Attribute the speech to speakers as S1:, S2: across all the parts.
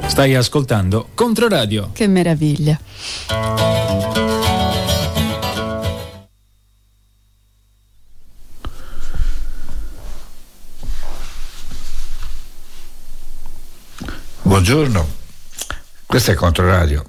S1: Stai ascoltando Controradio.
S2: Che meraviglia.
S3: Buongiorno, questo è Controradio.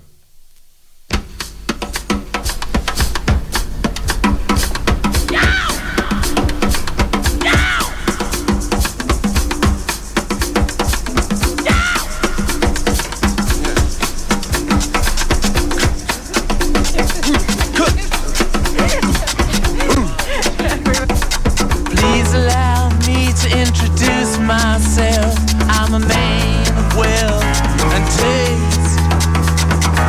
S4: Please allow me to introduce myself. I'm a man of wealth and taste.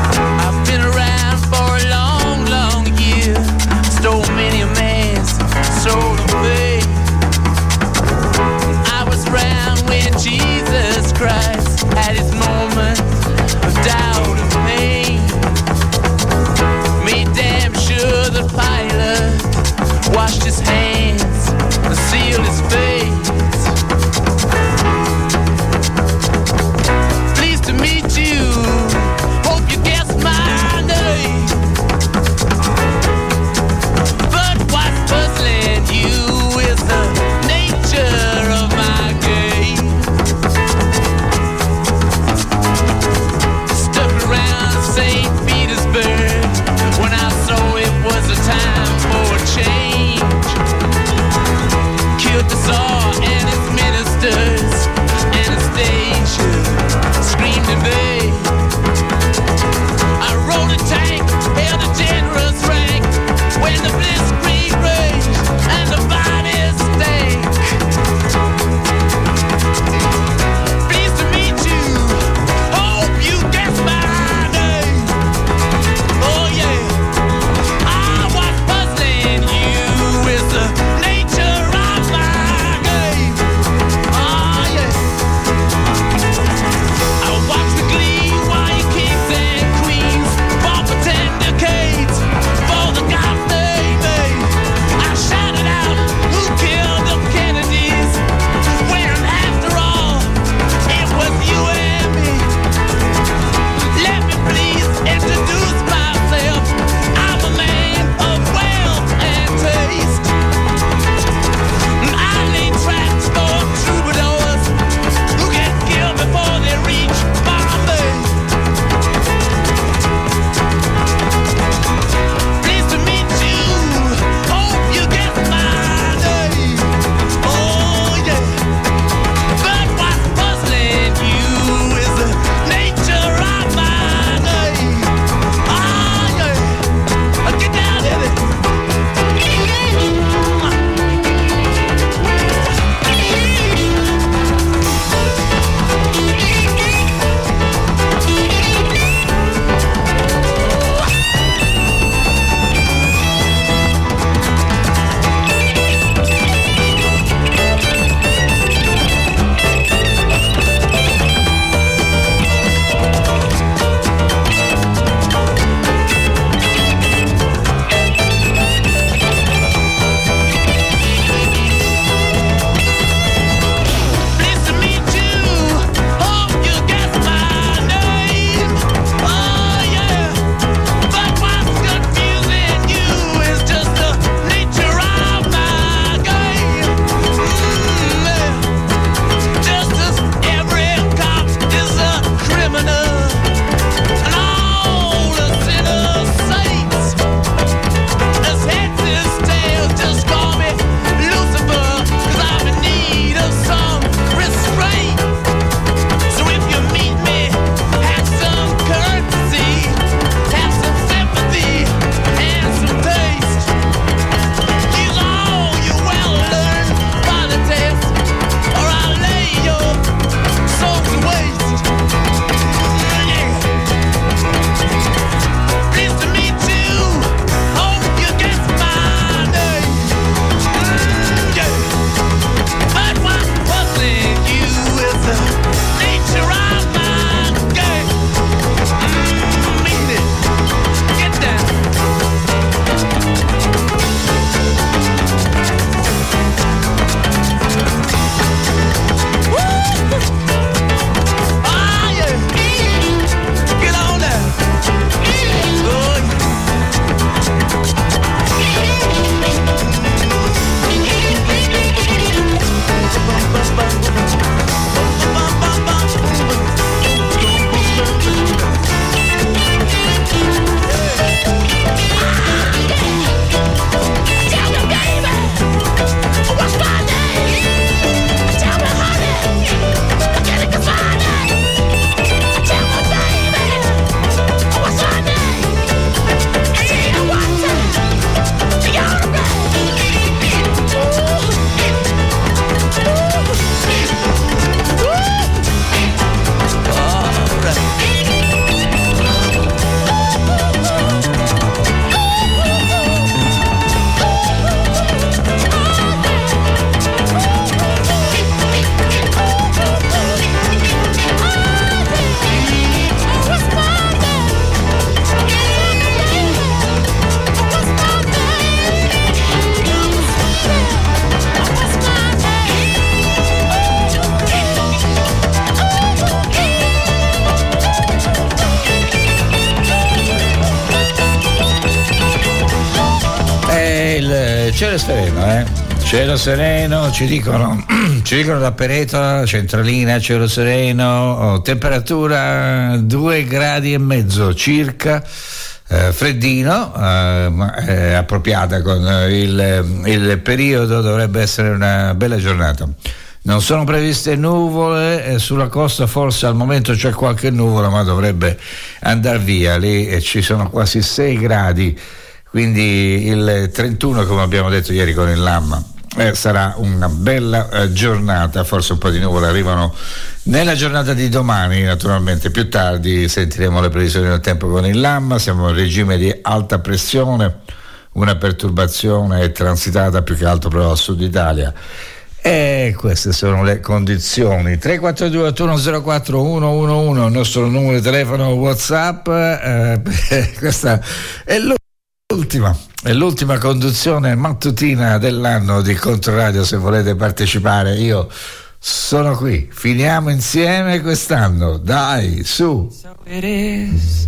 S3: cielo sereno, cielo sereno, ci dicono da Pereta, centralina, cielo sereno, temperatura 2,5 gradi circa, freddino, ma appropriata con il periodo, dovrebbe essere una bella giornata. Non sono previste nuvole, sulla costa forse al momento c'è qualche nuvola, ma dovrebbe andare via. Lì ci sono quasi 6 gradi, quindi il 31, come abbiamo detto ieri con il Lamma, sarà una bella giornata. Forse un po' di nuvole arrivano nella giornata di domani, naturalmente più tardi sentiremo le previsioni del tempo con il Lamma. Siamo in regime di alta pressione, una perturbazione è transitata più che altro però al sud Italia. E queste sono le condizioni. 342 8104 111 il nostro numero di telefono, WhatsApp. Questa è l'ultima conduzione mattutina dell'anno di Controradio. Se volete partecipare, io sono qui. Finiamo insieme quest'anno, dai, su.
S4: So it is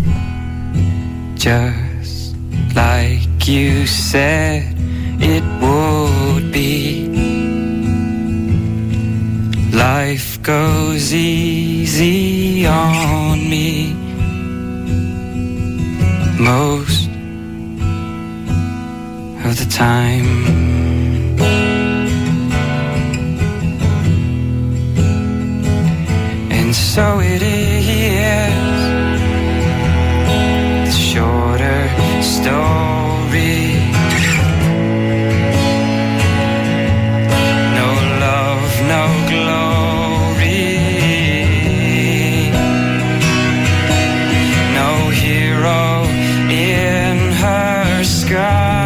S4: just like you said it would be. Life goes easy on me most of the time. And so it is, the shorter story. No glory, no hero in her sky.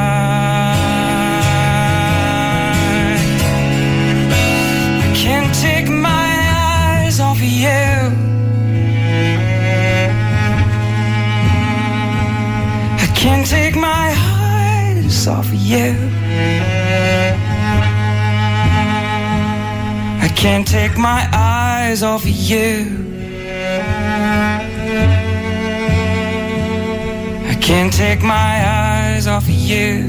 S4: I can't take my eyes off of you. I can't take my eyes off of you. I can't take my eyes off of you. I can't take my eyes off of you.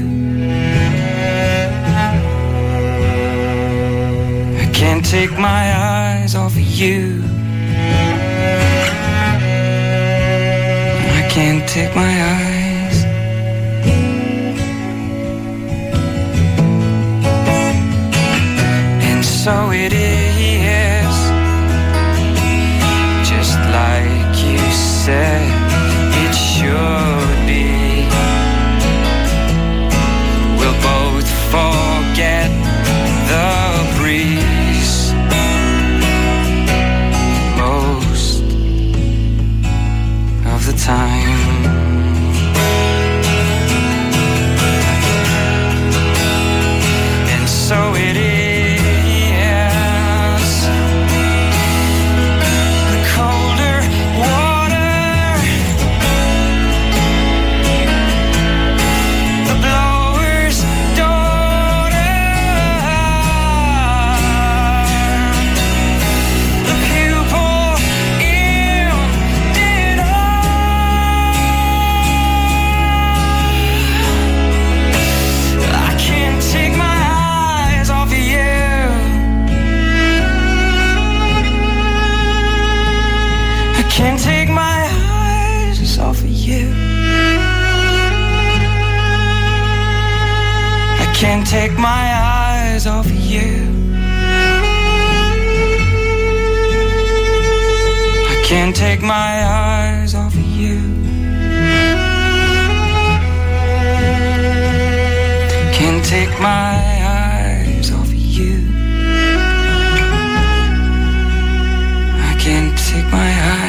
S4: I can't take my eyes off of you. I can't take my eyes. And so it is, just like you said it should be. We'll both forget the breeze most of the time. And so it is. Can't take my eyes off of you. I can't take my eyes off of you. I can't take my eyes off of you. Can't take my eyes off of you. I can't take my eyes.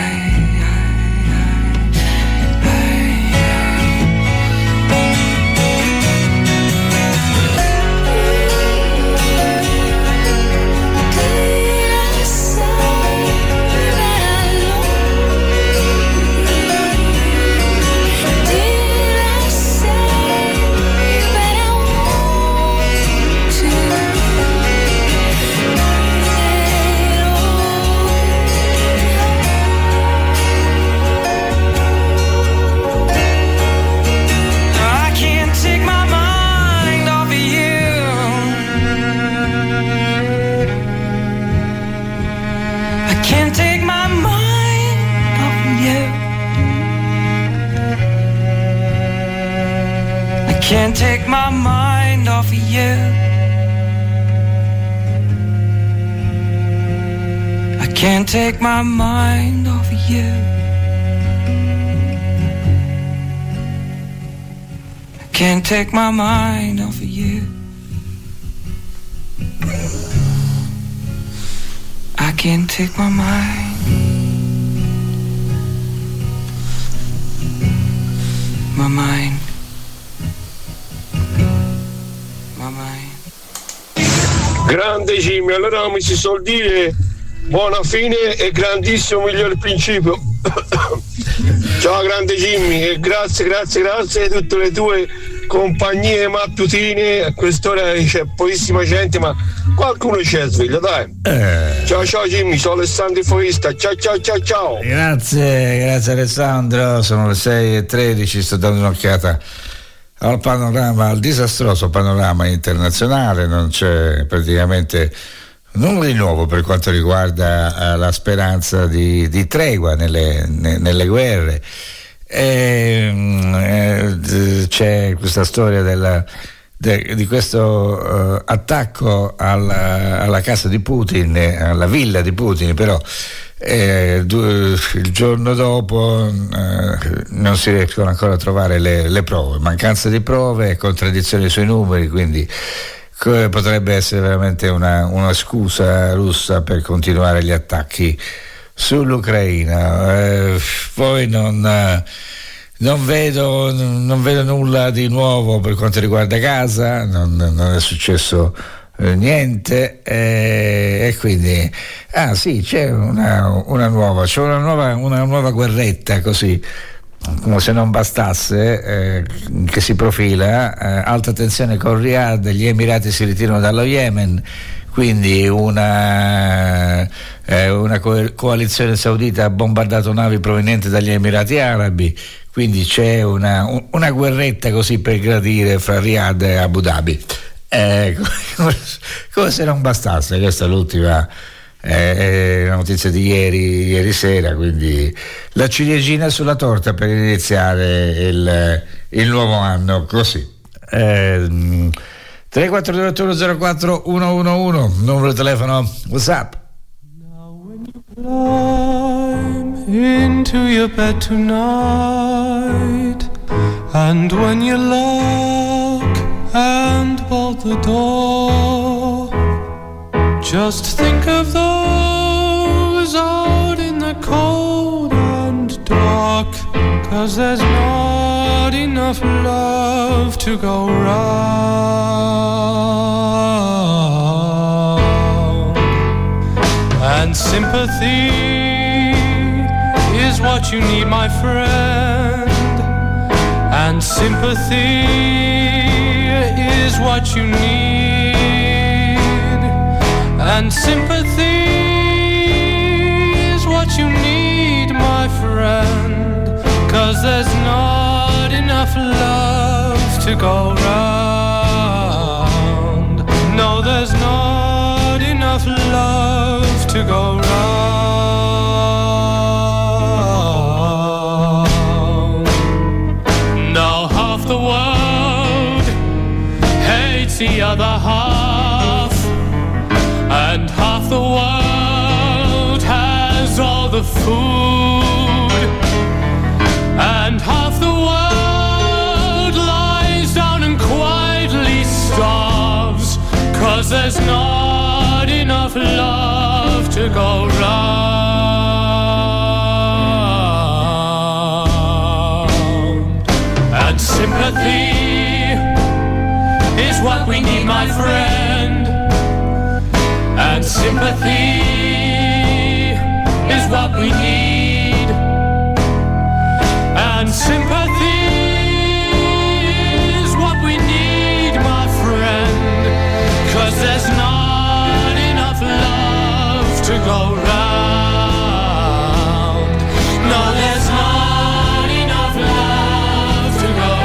S4: can't take my mind off of you. I can't take my mind off of you. I can't take my mind off of you. I can't take my mind. My mind.
S2: Grande Jimmy, allora mi si suol dire buona fine e grandissimo miglior principio. Ciao grande Jimmy e grazie a tutte le tue compagnie mattutine. A quest'ora c'è pochissima gente, ma qualcuno c'è sveglio, dai. Ciao Jimmy, sono Alessandro Foista. Ciao.
S3: Grazie Alessandro, sono le 6:13, sto dando un'occhiata al panorama, al disastroso panorama internazionale. Non c'è praticamente nulla di nuovo per quanto riguarda la speranza di tregua nelle guerre. C'è questa storia di questo attacco alla casa di Putin, alla villa di Putin, però il giorno dopo non si riescono ancora a trovare le prove, mancanza di prove e contraddizioni sui numeri, quindi potrebbe essere veramente una scusa russa per continuare gli attacchi sull'Ucraina. Poi non vedo nulla di nuovo per quanto riguarda Gaza, non è successo niente, e quindi sì, c'è una nuova guerretta, così come se non bastasse, che si profila. Alta tensione con Riyadh, gli Emirati si ritirano dallo Yemen, quindi una coalizione saudita ha bombardato navi provenienti dagli Emirati Arabi, quindi c'è una guerretta così per gradire fra Riyadh e Abu Dhabi. Come se non bastasse. Questa è l'ultima notizia di ieri sera, quindi la ciliegina sulla torta per iniziare il nuovo anno così. 3428104 111, numero di telefono WhatsApp.
S5: Now when you climb into your bed tonight, and when you lock and bolt the door, just think of those out in the cold and dark, 'cause there's not enough love to go round. And sympathy is what you need, my friend. And sympathy is what you need. And sympathy is what you need, my friend. 'Cause there's not enough love to go round. No, there's not enough love to go round. Now half the world hates the other half, and half the world has all the food, and half the world lies down and quietly starves, 'cause there's not enough love to go round. And sympathy is what we need, my friend. And sympathy is what we need. And sympathy is what we need, my friend. 'Cause there's not enough love to go round. No, there's not enough love to go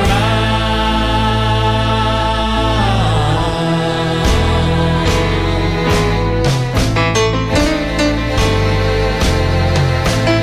S5: round.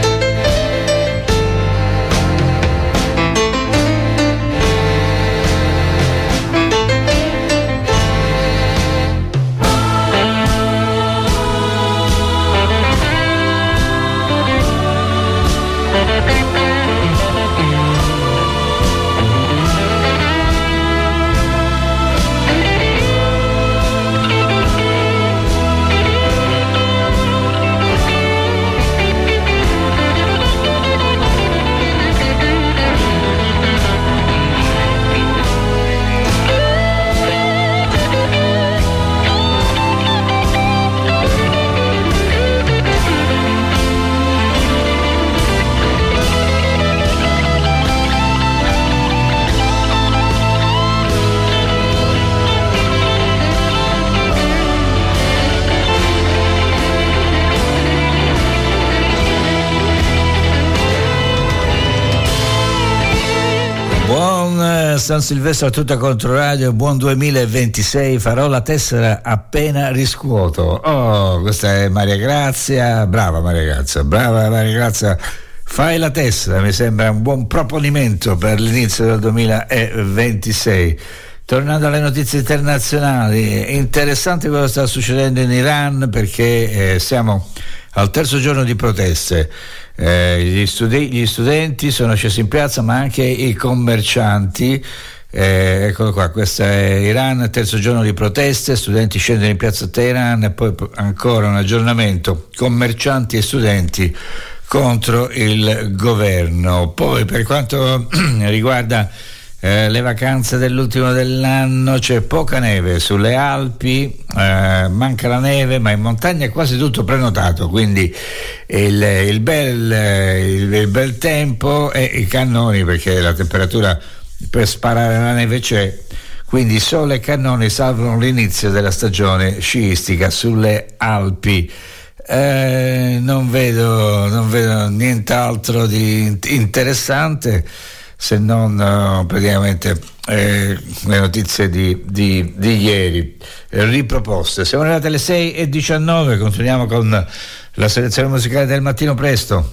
S3: San Silvestro a tutta Controradio, buon 2026, farò la tessera appena riscuoto. Oh, questa è Maria Grazia, brava Maria Grazia, fai la tessera, mi sembra un buon proponimento per l'inizio del 2026. Tornando alle notizie internazionali, interessante cosa sta succedendo in Iran, perché siamo al terzo giorno di proteste. Gli studenti sono scesi in piazza, ma anche i commercianti. Eccolo qua, questo è Iran, terzo giorno di proteste, studenti scendono in piazza Teheran, e poi ancora un aggiornamento, commercianti e studenti contro il governo. Poi per quanto riguarda le vacanze dell'ultimo dell'anno, c'è poca neve sulle Alpi, manca la neve, ma in montagna è quasi tutto prenotato, quindi il bel tempo e i cannoni, perché la temperatura per sparare la neve c'è, quindi sole e cannoni salvano l'inizio della stagione sciistica sulle Alpi. Non vedo nient'altro di interessante, se non praticamente le notizie di ieri riproposte. Siamo arrivati alle 6:19, continuiamo con la selezione musicale del mattino presto.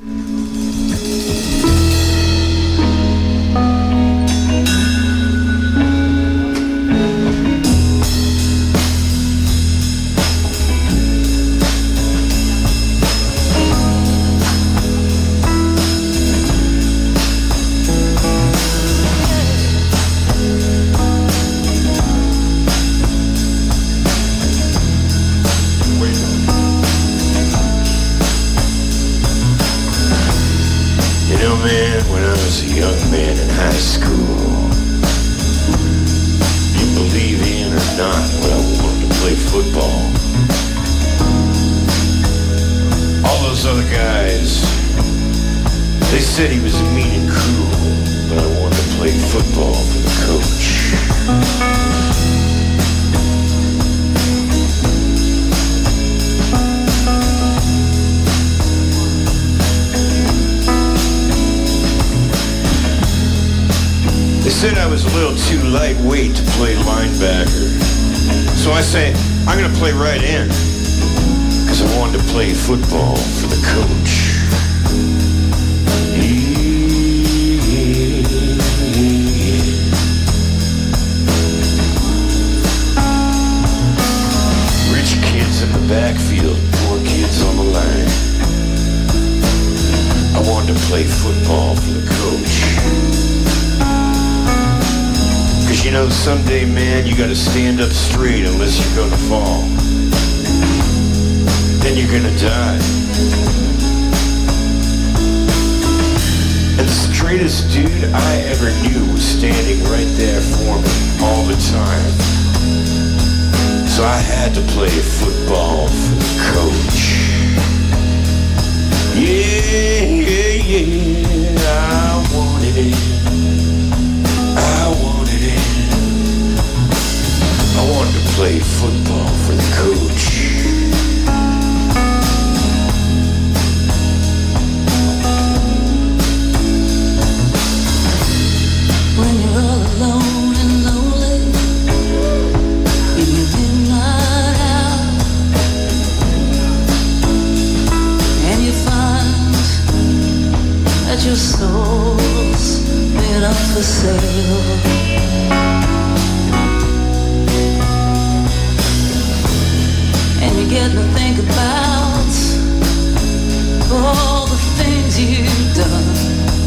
S6: Said he was mean and cruel, but I wanted to play football for the coach. They said I was a little too lightweight to play linebacker, so I say I'm gonna play right in, because I wanted to play football for the coach. Rich kids in the backfield, poor kids on the line. I wanted to play football for the coach. 'Cause you know, someday, man, you gotta stand up straight unless you're gonna fall. Then you're gonna die. And the straightest dude I ever knew was standing right there for me all the time. So I had to play football for the coach. Yeah, yeah, yeah, I wanted it. I wanted it. I wanted to play football for the coach.
S7: When you're all alone and lonely in your midnight hour, and you find that your soul's been up for sale, and you get to think about all the things you've done.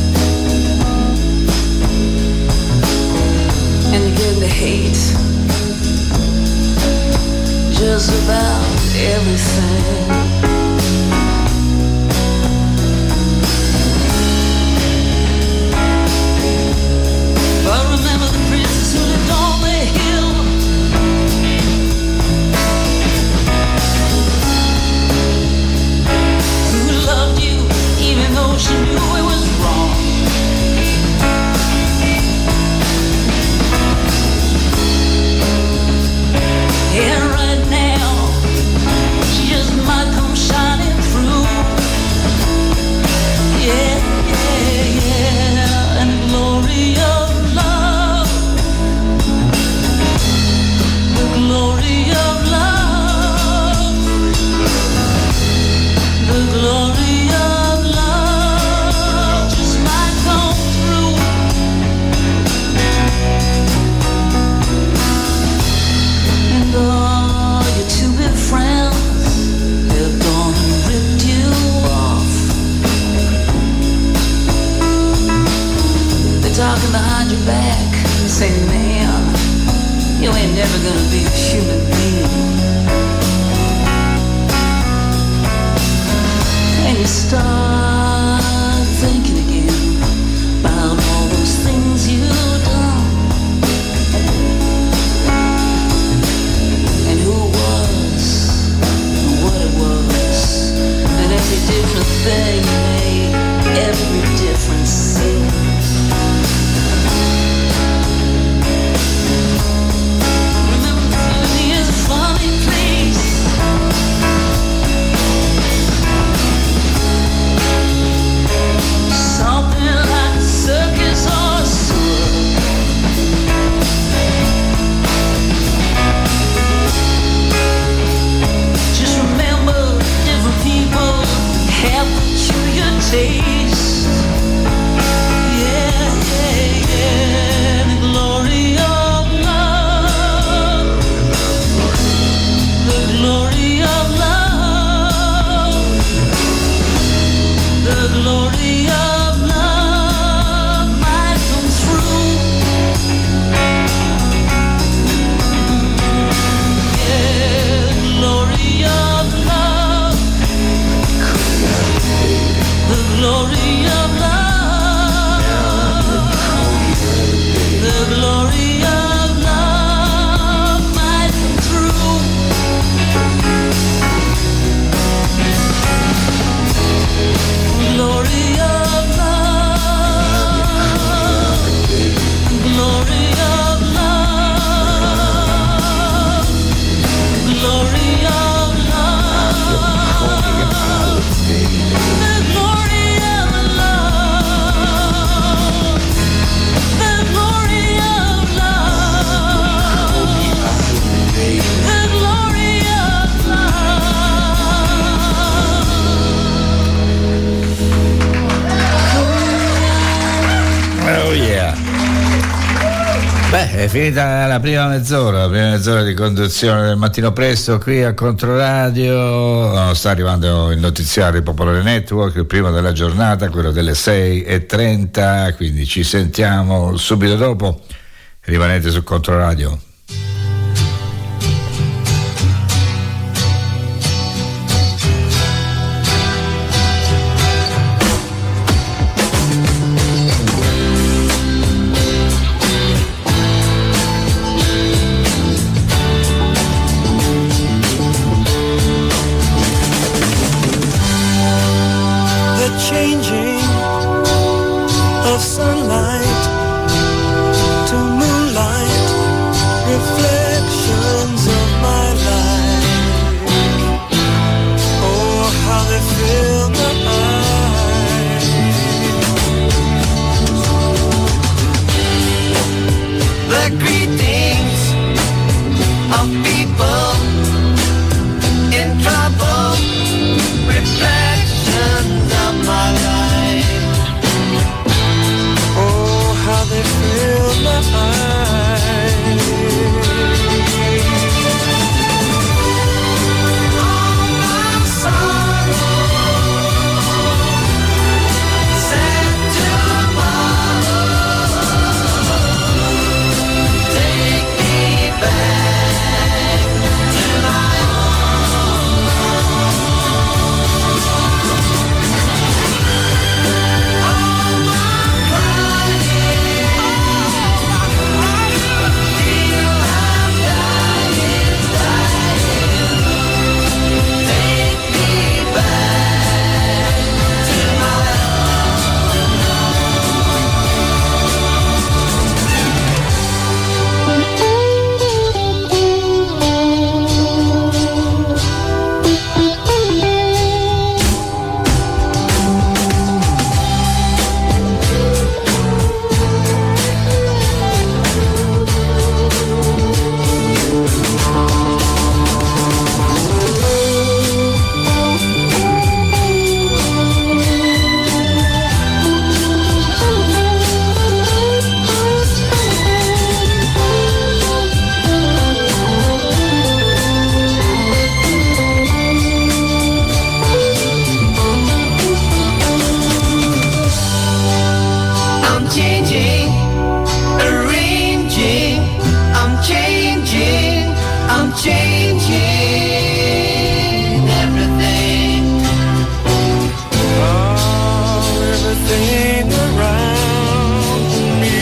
S7: And you get to hate just about everything. But remember the princess who lived on the hill, who loved you even though she knew it was wrong. And right now, she just might talking behind your back, saying, man, you ain't never gonna be a human being. And you start thinking again about all those things you've done, and who it was, and what it was, and every different thing made every different scene. Remember, beauty is a funny place. Something like a circus or a sewer. Just remember, different people have peculiar taste. Yeah, yeah, yeah. The glory of love. The glory of love. The glory of love might come through. Yeah, the glory of love. The glory of love. The glory of love might come through. Glory of love. Glory of love. Glory of love. The glory of love. The glory of love. The glory of
S3: Oh yeah. Beh, è finita la prima mezz'ora di conduzione del mattino presto qui a Controradio. Sta arrivando il notiziario Popolare Network, il primo della giornata, quello delle 6:30, quindi ci sentiamo subito dopo. Rimanete su Controradio.
S5: The changing of sunlight to moonlight, reflections of my life. Oh, how they fill my eyes. The greetings of people in trouble, reflections of my life. Oh, how they fill my eyes.
S8: changing everything. Oh, everything around me.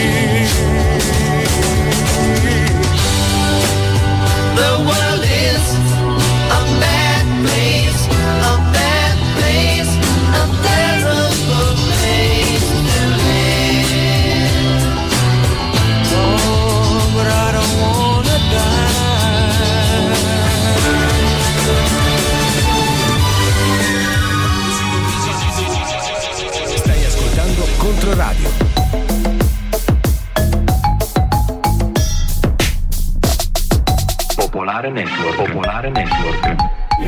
S8: The world is a bad place, a bad place, a terrible place to live. Oh, but I don't wanna die.
S1: Stai ascoltando Controradio.
S9: Popolare Network. Popolare Network.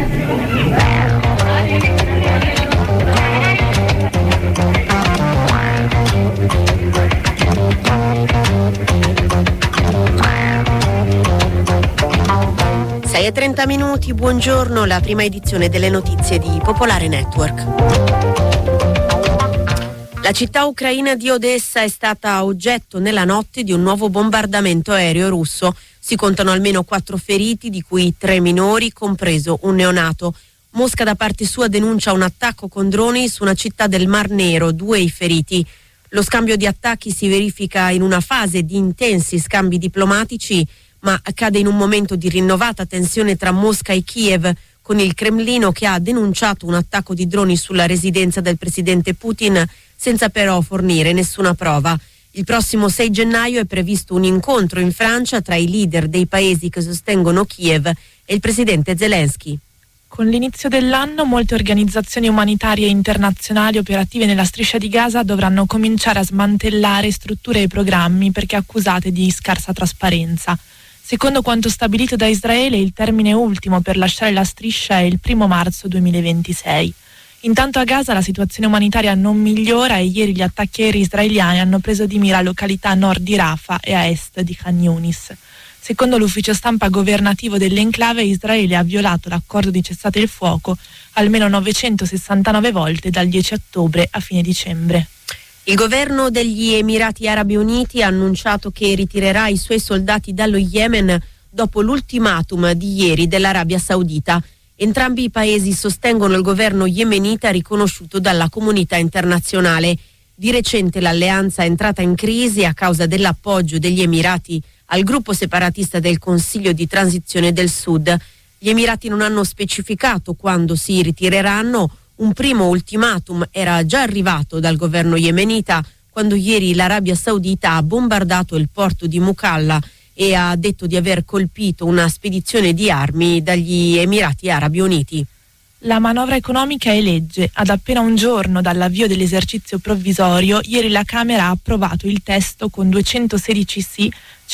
S10: Sei e 30 minuti, buongiorno, la prima edizione delle notizie di Popolare Network. La città ucraina di Odessa è stata oggetto nella notte di un nuovo bombardamento aereo russo. Si contano almeno 4 feriti, di cui 3 minori, compreso un neonato. Mosca da parte sua denuncia un attacco con droni su una città del Mar Nero, 2 i feriti. Lo scambio di attacchi si verifica in una fase di intensi scambi diplomatici, ma accade in un momento di rinnovata tensione tra Mosca e Kiev, con il Cremlino che ha denunciato un attacco di droni sulla residenza del presidente Putin, senza però fornire nessuna prova. Il prossimo 6 gennaio è previsto un incontro in Francia tra i leader dei paesi che sostengono Kiev e il presidente Zelensky.
S11: Con l'inizio dell'anno molte organizzazioni umanitarie internazionali operative nella striscia di Gaza dovranno cominciare a smantellare strutture e programmi perché accusate di scarsa trasparenza. Secondo quanto stabilito da Israele, il termine ultimo per lasciare la striscia è il 1 marzo 2026. Intanto a Gaza la situazione umanitaria non migliora e ieri gli attacchi aerei israeliani hanno preso di mira località a nord di Rafah e a est di Khan Yunis. Secondo l'ufficio stampa governativo dell'enclave, Israele ha violato l'accordo di cessate il fuoco almeno 969 volte dal 10 ottobre a fine dicembre.
S10: Il governo degli Emirati Arabi Uniti ha annunciato che ritirerà i suoi soldati dallo Yemen dopo l'ultimatum di ieri dell'Arabia Saudita. Entrambi i paesi sostengono il governo yemenita riconosciuto dalla comunità internazionale. Di recente l'alleanza è entrata in crisi a causa dell'appoggio degli Emirati al gruppo separatista del Consiglio di Transizione del Sud. Gli Emirati non hanno specificato quando si ritireranno. Un primo ultimatum era già arrivato dal governo yemenita quando ieri l'Arabia Saudita ha bombardato il porto di Mukalla e ha detto di aver colpito una spedizione di armi dagli Emirati Arabi Uniti.
S11: La manovra economica è legge. Ad appena un giorno dall'avvio dell'esercizio provvisorio, ieri la Camera ha approvato il testo con 216 sì,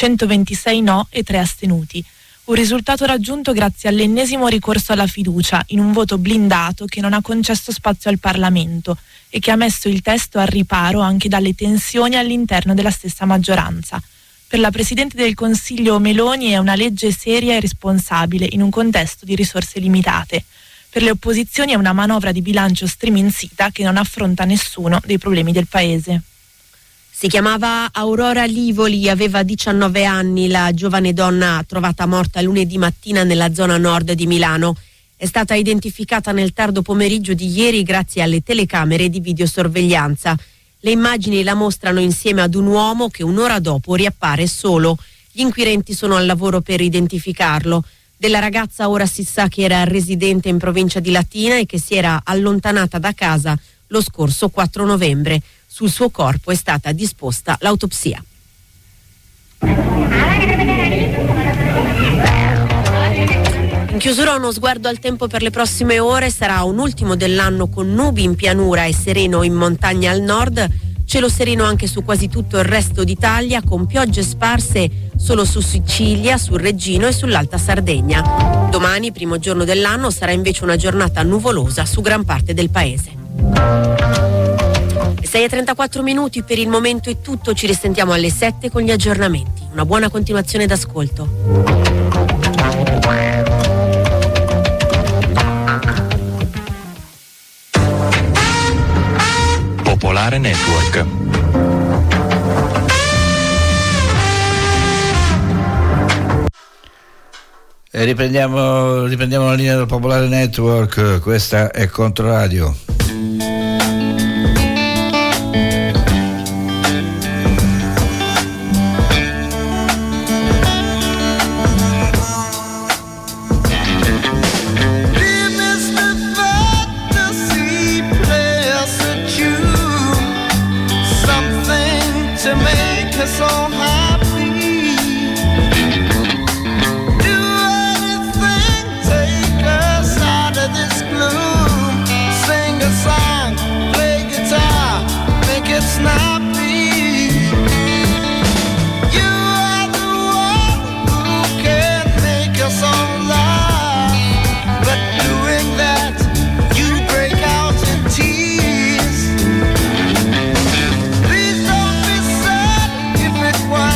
S11: 126 no e 3 astenuti. Un risultato raggiunto grazie all'ennesimo ricorso alla fiducia, in un voto blindato che non ha concesso spazio al Parlamento e che ha messo il testo al riparo anche dalle tensioni all'interno della stessa maggioranza. Per la Presidente del Consiglio Meloni è una legge seria e responsabile in un contesto di risorse limitate. Per le opposizioni è una manovra di bilancio striminzita che non affronta nessuno dei problemi del Paese.
S10: Si chiamava Aurora Livoli, aveva 19 anni, la giovane donna trovata morta lunedì mattina nella zona nord di Milano. È stata identificata nel tardo pomeriggio di ieri grazie alle telecamere di videosorveglianza. Le immagini la mostrano insieme ad un uomo che un'ora dopo riappare solo. Gli inquirenti sono al lavoro per identificarlo. Della ragazza ora si sa che era residente in provincia di Latina e che si era allontanata da casa lo scorso 4 novembre. Sul suo corpo è stata disposta l'autopsia. In chiusura uno sguardo al tempo per le prossime ore. Sarà un ultimo dell'anno con nubi in pianura e sereno in montagna al nord, cielo sereno anche su quasi tutto il resto d'Italia, con piogge sparse solo su Sicilia, sul Reggino e sull'Alta Sardegna. Domani, primo giorno dell'anno, sarà invece una giornata nuvolosa su gran parte del paese. 6:34 minuti, per il momento è tutto, ci risentiamo alle 7 con gli aggiornamenti. Una buona continuazione d'ascolto.
S9: Popolare Network.
S3: Riprendiamo la linea del Popolare Network, questa è Controradio.
S12: Please don't be sad if it was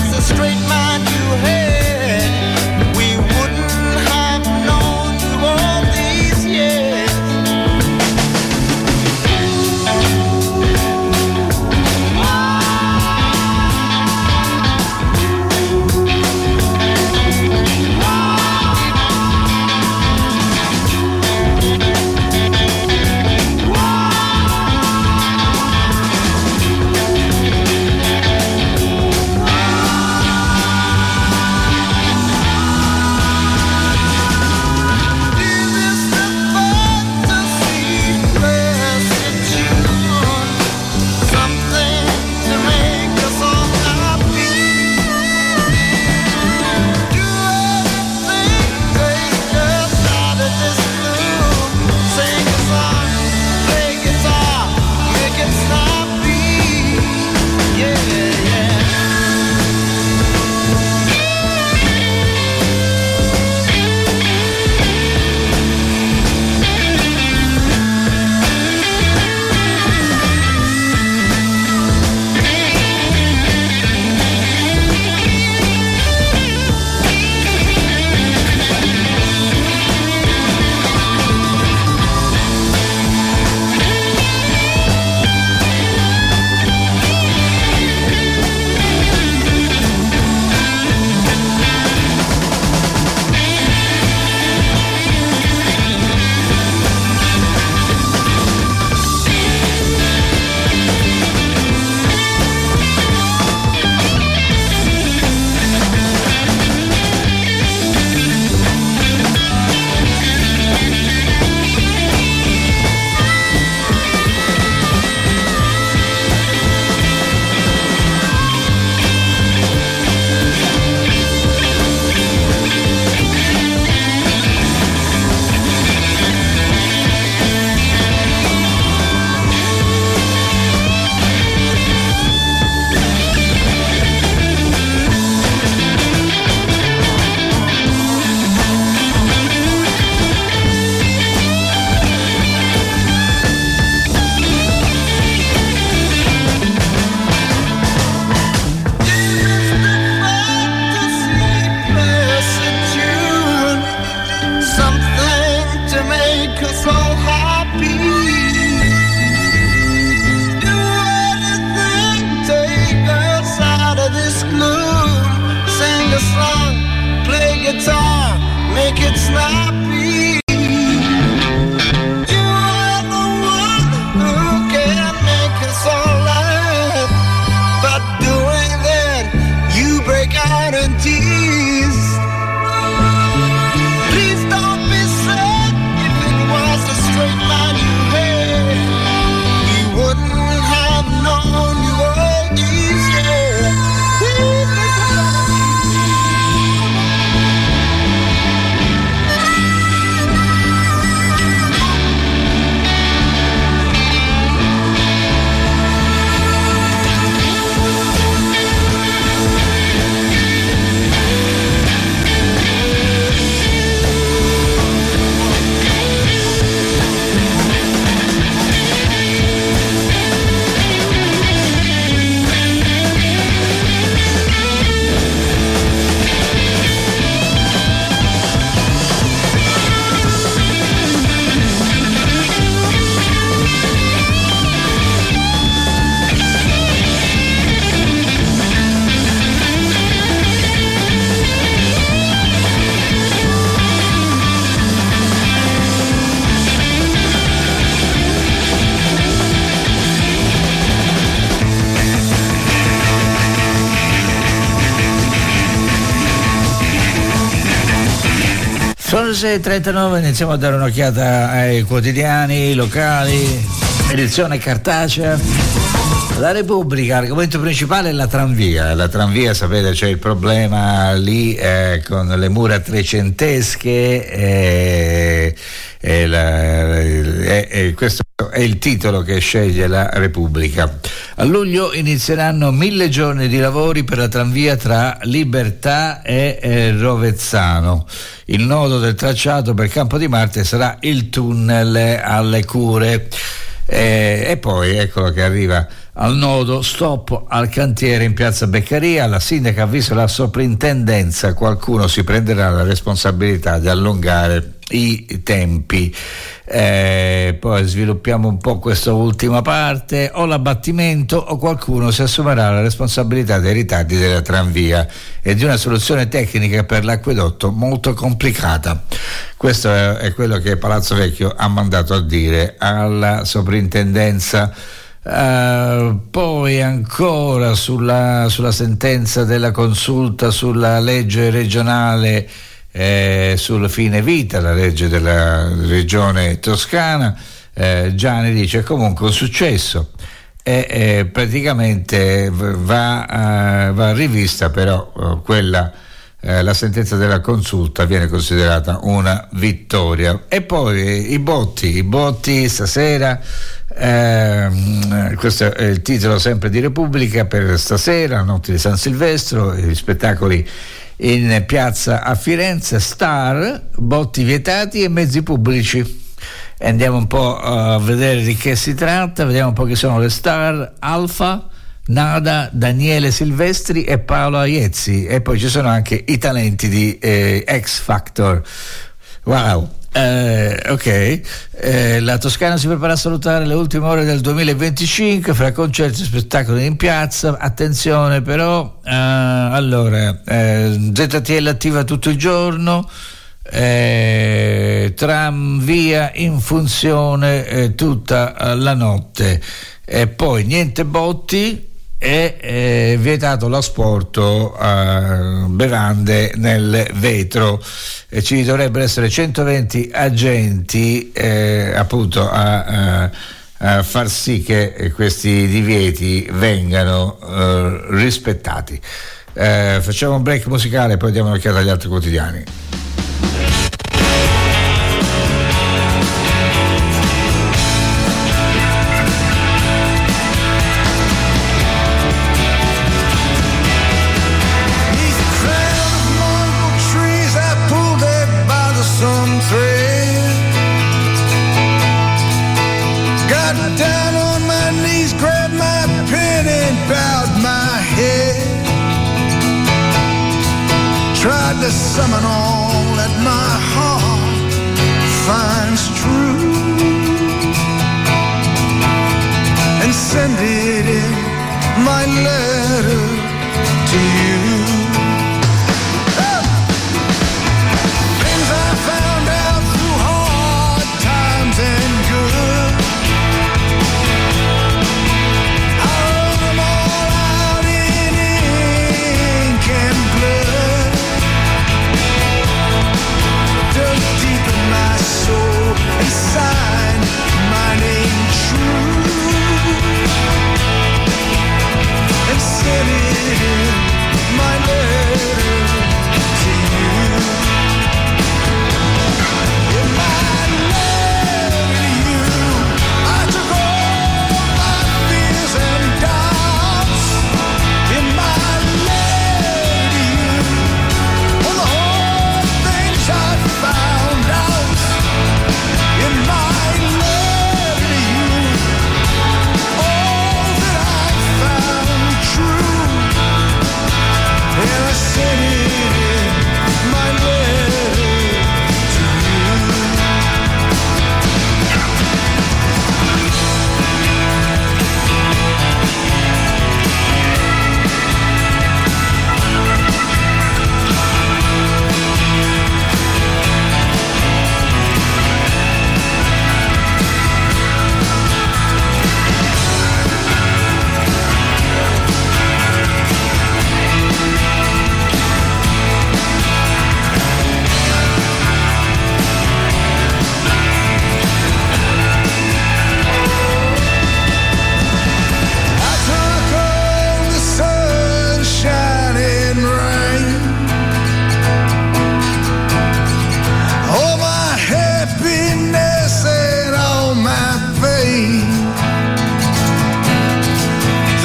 S3: Sono le 6:39, iniziamo a dare un'occhiata ai quotidiani locali, edizione cartacea. La Repubblica, l'argomento principale è la tranvia. La tranvia, sapete, c'è il problema lì con le mura trecentesche questo è il titolo che sceglie la Repubblica. A luglio inizieranno 1000 giorni di lavori per la tranvia tra Libertà e Rovezzano. Il nodo del tracciato per Campo di Marte sarà il tunnel alle Cure. E poi eccolo che arriva al nodo, stop al cantiere in piazza Beccaria. La sindaca avvisa la soprintendenza, qualcuno si prenderà la responsabilità di allungare i tempi. Poi sviluppiamo un po' questa ultima parte. O l'abbattimento o qualcuno si assumerà la responsabilità dei ritardi della tranvia e di una soluzione tecnica per l'acquedotto molto complicata. Questo è quello che Palazzo Vecchio ha mandato a dire alla soprintendenza. Poi ancora sulla sentenza della consulta sulla legge regionale sul fine vita, la legge della regione toscana. Gianni dice comunque un successo e praticamente va rivista, però quella la sentenza della consulta viene considerata una vittoria. E poi i botti stasera, questo è il titolo sempre di Repubblica per stasera, notte di San Silvestro, gli spettacoli in piazza a Firenze, star, botti vietati e mezzi pubblici. E andiamo un po' a vedere di che si tratta, vediamo un po' chi sono le star: Alfa, Nada, Daniele Silvestri e Paolo Aiezzi, e poi ci sono anche i talenti di X Factor. Wow. Ok, la Toscana si prepara a salutare le ultime ore del 2025 fra concerti e spettacoli in piazza. Attenzione però, allora ZTL attiva tutto il giorno, tramvia in funzione tutta la notte, e poi niente botti e vietato l'asporto bevande nel vetro, e ci dovrebbero essere 120 agenti appunto a far sì che questi divieti vengano rispettati. Facciamo un break musicale e poi diamo un'occhiata agli altri quotidiani.
S12: To summon all that my heart finds true and send it in my letter to you. Things I found out through hard times and good, I wrote them all out in ink and blood. Dug deep in my soul and signed my name true.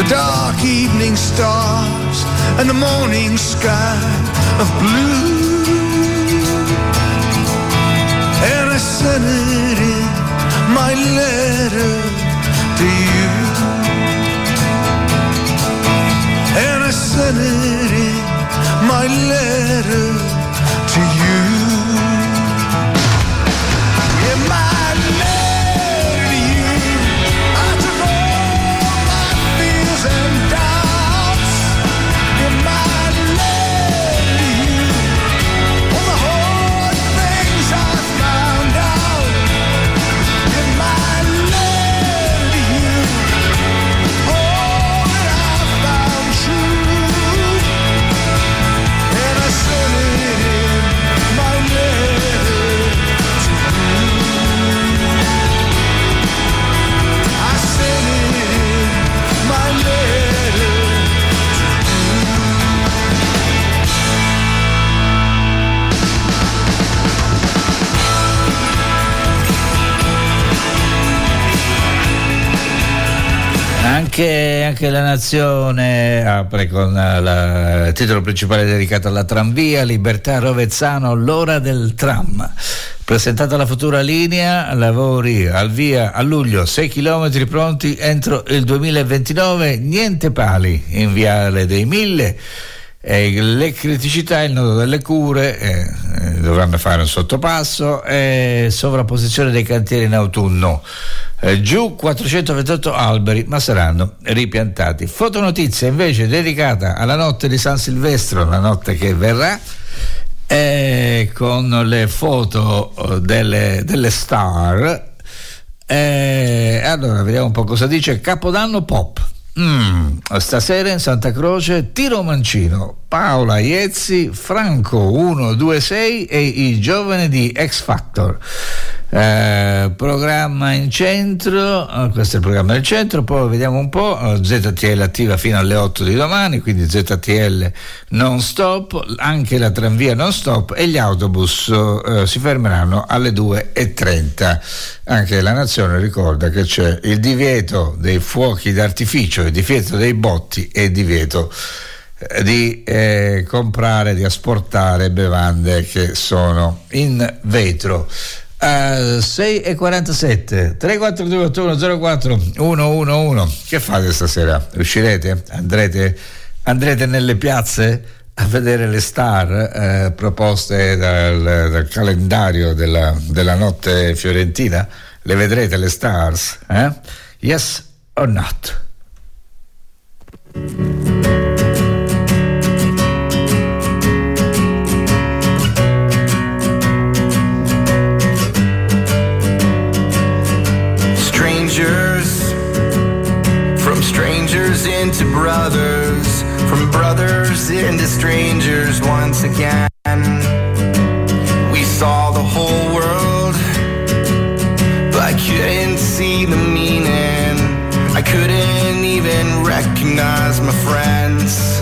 S12: the dark evening stars and the morning sky of blue. And I sent it in my letter to you. And I sent it in my letter to you. In my letter to you, I took all my fears and doubts. In my letter to you, all the hard things I found out. In my letter to you, all that I found true. And I sent it in my letter to you. I sent it in my letter to you.
S3: Anche la Nazione apre con il titolo principale dedicato alla tranvia, Libertà Rovezzano, l'ora del tram. Presentata la futura linea, lavori al via a luglio, 6 chilometri pronti entro il 2029, niente pali in Viale dei Mille. Le criticità, il nodo delle cure, dovranno fare un sottopasso e sovrapposizione dei cantieri in autunno. Giù 428 alberi, ma saranno ripiantati. Fotonotizia invece dedicata alla notte di San Silvestro, la notte che verrà, con le foto delle star. Allora vediamo un po' cosa dice. Capodanno pop. Stasera in Santa Croce Tiro Mancino, Paola Iezzi, Franco 126 e i giovani di X Factor. Programma in centro, questo è il programma del centro. Poi vediamo un po'. ZTL attiva fino alle 8 di domani, quindi ZTL non stop, anche la tranvia non stop e gli autobus si fermeranno alle 2:30. Anche la Nazione ricorda che c'è il divieto dei fuochi d'artificio, il divieto dei botti e il divieto di comprare, di asportare bevande che sono in vetro. 6:47 3428104 111. Che fate stasera? Uscirete? Andrete nelle piazze a vedere le star proposte dal calendario della notte fiorentina? Le vedrete le stars? Yes or not?
S13: Strangers into brothers, from brothers into strangers once again. We saw the whole world, but I couldn't see the meaning. I couldn't even recognize my friends.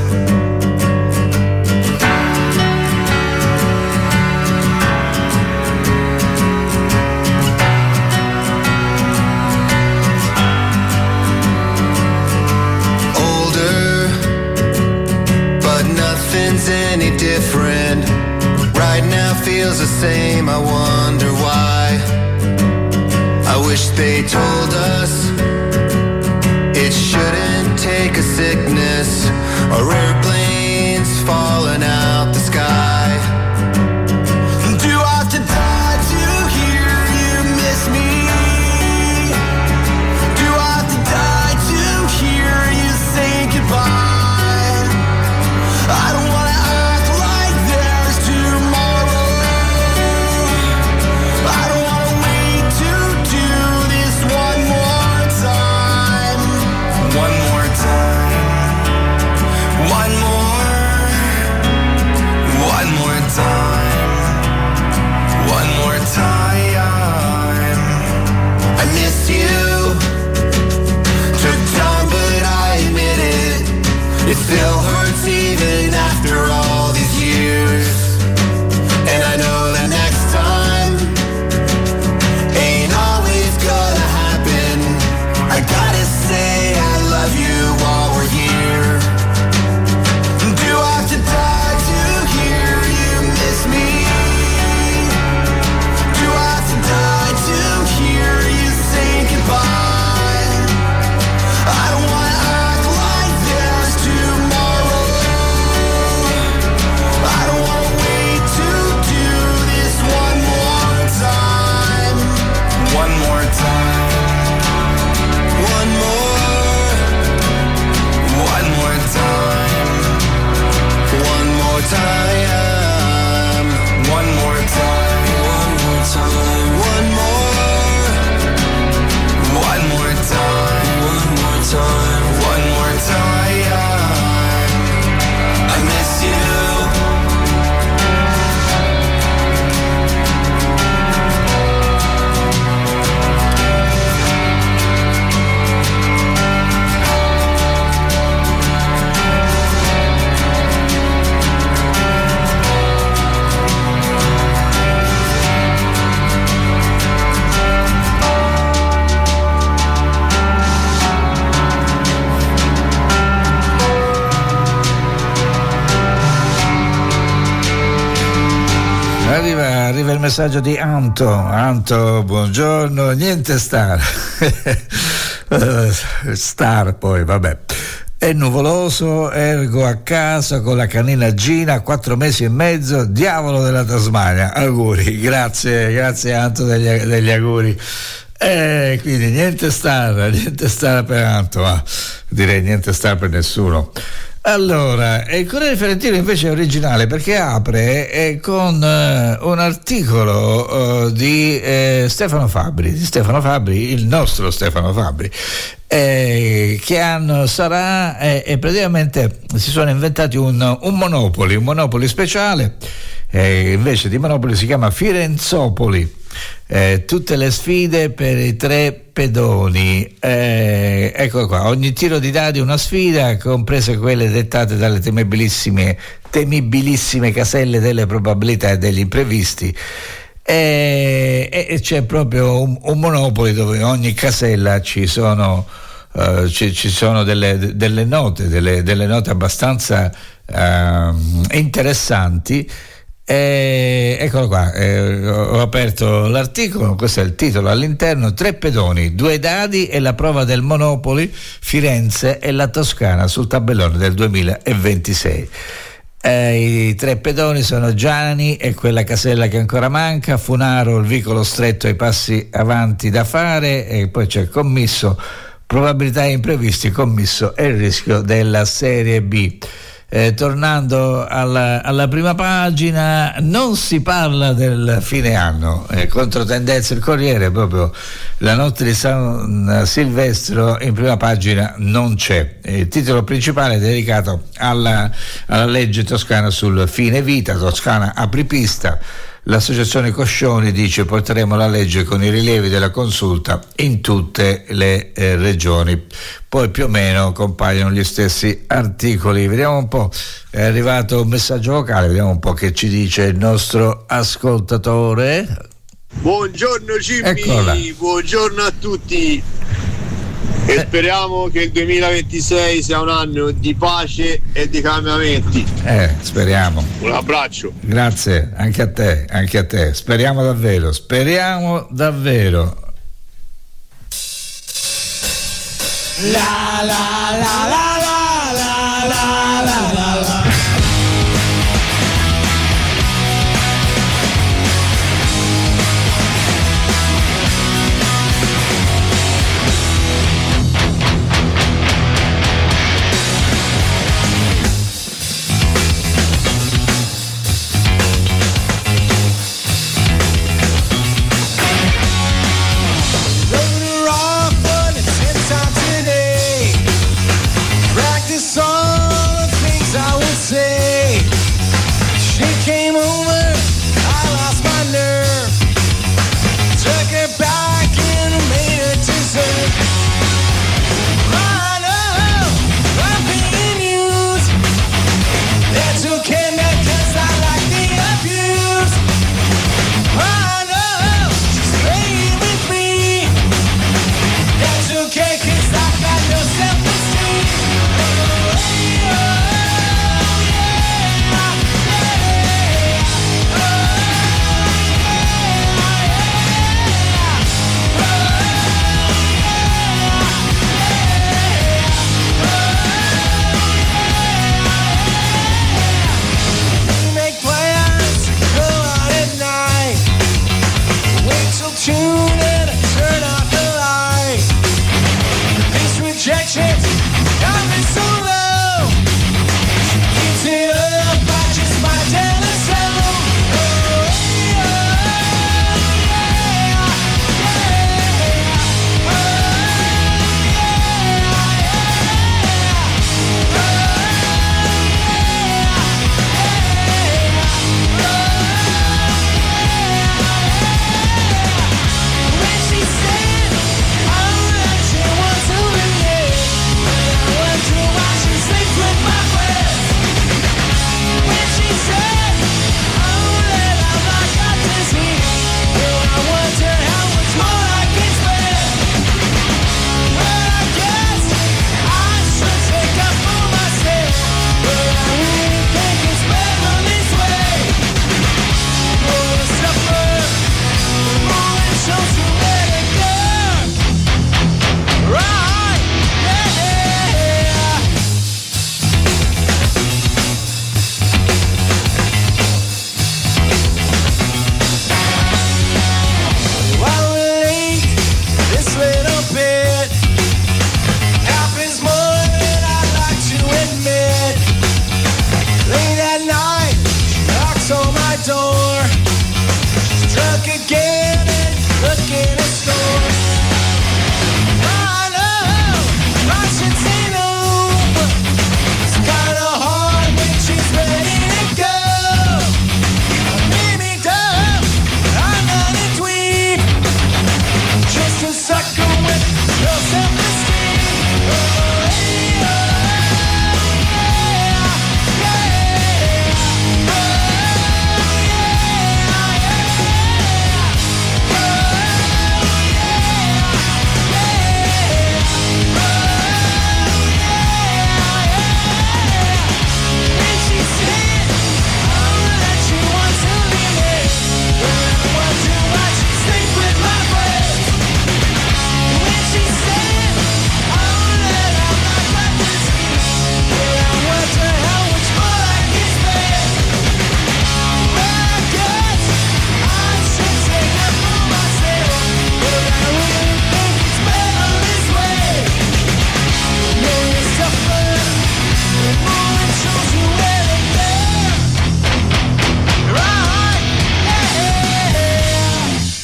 S13: Any different right now feels the same. I wonder why. I wish they told us it shouldn't take a sickness or airplanes falling out the sky. Do I have to die to hear you miss me? Do I have to die to hear you say goodbye? I don't want to act like there's tomorrow. I don't want to wait to do this one more time. One more time.
S3: arriva il messaggio di Anto, buongiorno, niente star. Star poi, vabbè. È nuvoloso, ergo a casa con la canina Gina, 4 mesi e mezzo, diavolo della Tasmania. Auguri, grazie Anto degli auguri. Quindi niente star per Anto, ma direi niente star per nessuno. Allora, il Corriere Fiorentino invece è originale perché apre con un articolo di Stefano Fabbri, il nostro Stefano Fabbri, che sarà praticamente si sono inventati un Monopoli speciale, invece di Monopoli si chiama Firenzopoli. Tutte le sfide per i 3 pedoni, eccolo qua, ogni tiro di dadi una sfida, comprese quelle dettate dalle temibilissime caselle delle probabilità e degli imprevisti, e c'è proprio un Monopoli dove ogni casella ci sono delle note abbastanza interessanti. Eccolo qua, ho aperto l'articolo, questo è il titolo all'interno: 3 pedoni, 2 dadi e la prova del Monopoli, Firenze e la Toscana sul tabellone del 2026. I 3 pedoni sono Gianni e quella casella che ancora manca, Funaro, il vicolo stretto e i passi avanti da fare, e poi c'è commisso, probabilità e imprevisti, commisso e il rischio della Serie B. Tornando alla prima pagina, non si parla del fine anno, controtendenza il Corriere, proprio la notte di San Silvestro in prima pagina non c'è. Il titolo principale è dedicato alla legge toscana sul fine vita, Toscana apripista. L'associazione Coscioni dice: porteremo la legge con i rilievi della consulta in tutte le regioni. Poi più o meno compaiono gli stessi articoli. Vediamo un po', è arrivato un messaggio vocale, vediamo un po' che ci dice il nostro ascoltatore.
S14: Buongiorno Jimmy,
S3: Eccola.
S14: Buongiorno a tutti. E speriamo che il 2026 sia un anno di pace e di cambiamenti.
S3: Speriamo.
S14: Un abbraccio.
S3: Grazie, anche a te. Speriamo davvero.
S8: La la la la la la la la la la.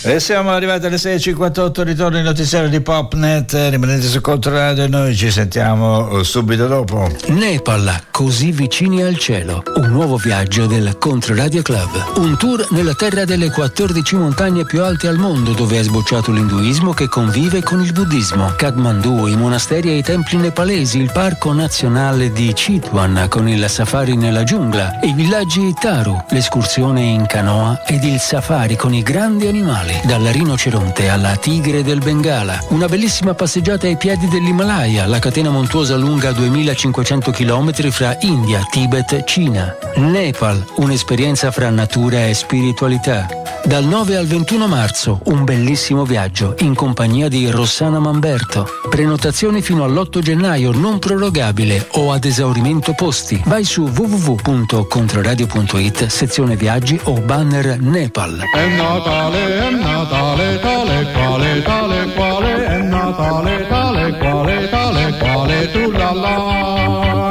S3: E siamo arrivati alle 6.58, ritorno il notiziario di Popnet, rimanete su Controradio e noi ci sentiamo subito dopo.
S15: Nepal, così vicini al cielo, un nuovo viaggio del Controradio Club, un tour nella terra delle 14 montagne più alte al mondo dove è sbocciato l'induismo che convive con il buddismo, Kathmandu, i monasteri e i templi nepalesi, il parco nazionale di Chitwan con il safari nella giungla, i villaggi Taru, l'escursione in canoa ed il safari con i grandi animali. Dal rinoceronte alla tigre del Bengala, una bellissima passeggiata ai piedi dell'Himalaya, la catena montuosa lunga 2500 km fra India, Tibet, Cina. Nepal, un'esperienza fra natura e spiritualità. Dal 9 al 21 marzo, un bellissimo viaggio in compagnia di Rossana Mamberto. Prenotazioni fino all'8 gennaio, non prorogabile o ad esaurimento posti. Vai su www.controradio.it, sezione viaggi o banner Nepal.
S5: È Natale, tale quale, è Natale, tale quale, tu la la.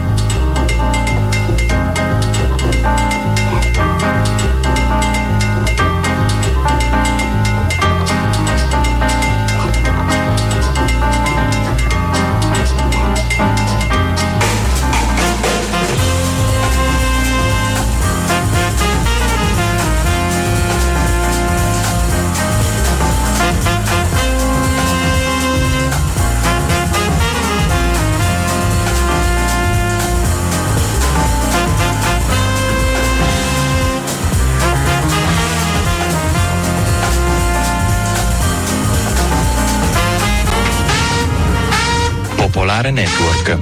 S9: Popolare Network.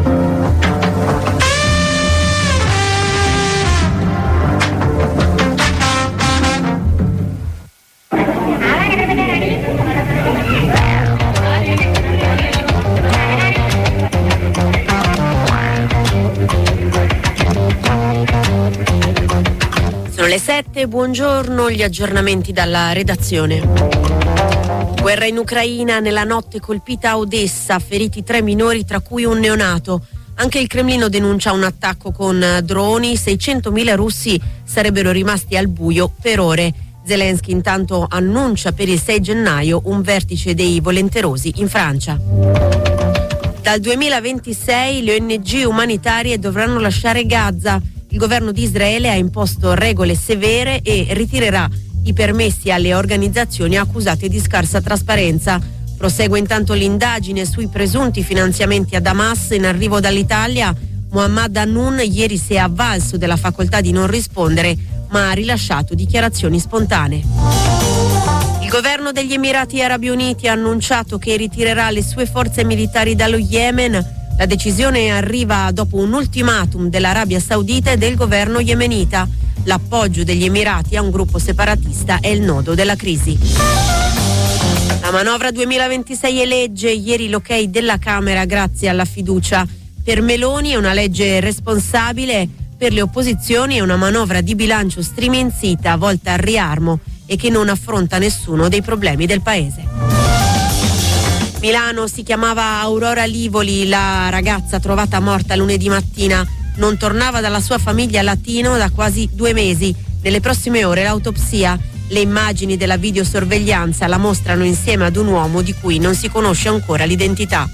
S10: Sono le 7, buongiorno, gli aggiornamenti dalla redazione. Guerra in Ucraina, nella notte colpita a Odessa, feriti 3 minori tra cui un neonato. Anche il Cremlino denuncia un attacco con droni, 600.000 russi sarebbero rimasti al buio per ore. Zelensky intanto annuncia per il 6 gennaio un vertice dei volenterosi in Francia. Dal 2026 le ONG umanitarie dovranno lasciare Gaza. Il governo di Israele ha imposto regole severe e ritirerà i permessi alle organizzazioni accusate di scarsa trasparenza. Prosegue intanto l'indagine sui presunti finanziamenti a Hamas. In arrivo dall'Italia, Mohammad Hannoun ieri si è avvalso della facoltà di non rispondere, ma ha rilasciato dichiarazioni spontanee. Il governo degli Emirati Arabi Uniti ha annunciato che ritirerà le sue forze militari dallo Yemen. La decisione arriva dopo un ultimatum dell'Arabia Saudita e del governo yemenita. L'appoggio degli Emirati a un gruppo separatista è il nodo della crisi. La manovra 2026 è legge, ieri l'ok della Camera grazie alla fiducia. Per Meloni è una legge responsabile, per le opposizioni è una manovra di bilancio striminzita volta al riarmo e che non affronta nessuno dei problemi del paese. Milano, si chiamava Aurora Livoli, la ragazza trovata morta lunedì mattina. Non tornava dalla sua famiglia a Latino da quasi 2 mesi. Nelle prossime ore l'autopsia. Le immagini della videosorveglianza la mostrano insieme ad un uomo di cui non si conosce ancora l'identità.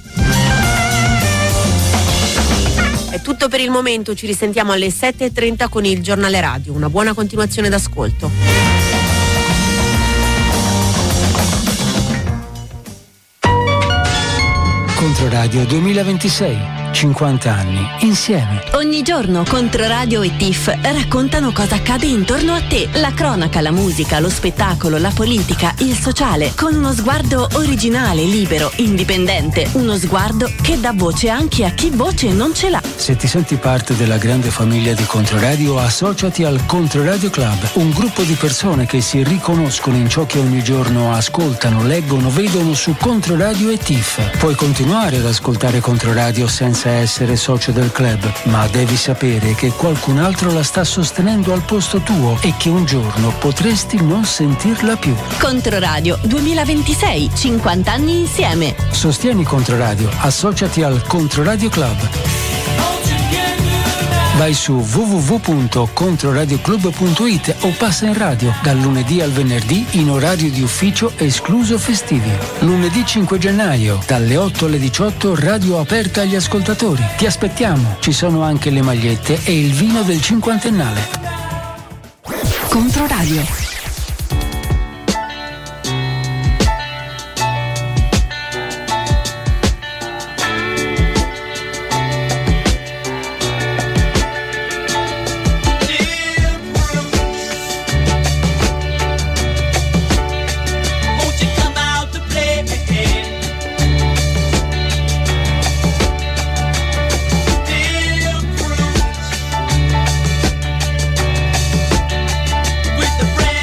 S10: È tutto per il momento, ci risentiamo alle 7.30 con il Giornale Radio. Una buona continuazione d'ascolto.
S15: Controradio 2026. 50 anni insieme.
S16: Ogni giorno Controradio e TIF raccontano cosa accade intorno a te. La cronaca, la musica, lo spettacolo, la politica, il sociale, con uno sguardo originale, libero, indipendente. Uno sguardo che dà voce anche a chi voce non ce l'ha.
S15: Se ti senti parte della grande famiglia di Controradio, associati al Controradio Club, un gruppo di persone che si riconoscono in ciò che ogni giorno ascoltano, leggono, vedono su Controradio e TIF. Puoi continuare ad ascoltare Controradio senza essere socio del club, ma devi sapere che qualcun altro la sta sostenendo al posto tuo e che un giorno potresti non sentirla più.
S16: Controradio 2026, 50 anni insieme.
S15: Sostieni Controradio, associati al Controradio Club. Vai su www.controradioclub.it o passa in radio dal lunedì al venerdì in orario di ufficio escluso festivi. Lunedì 5 gennaio dalle 8 alle 18 radio aperta agli ascoltatori. Ti aspettiamo, ci sono anche le magliette e il vino del cinquantennale.
S16: Controradio.
S17: With the brand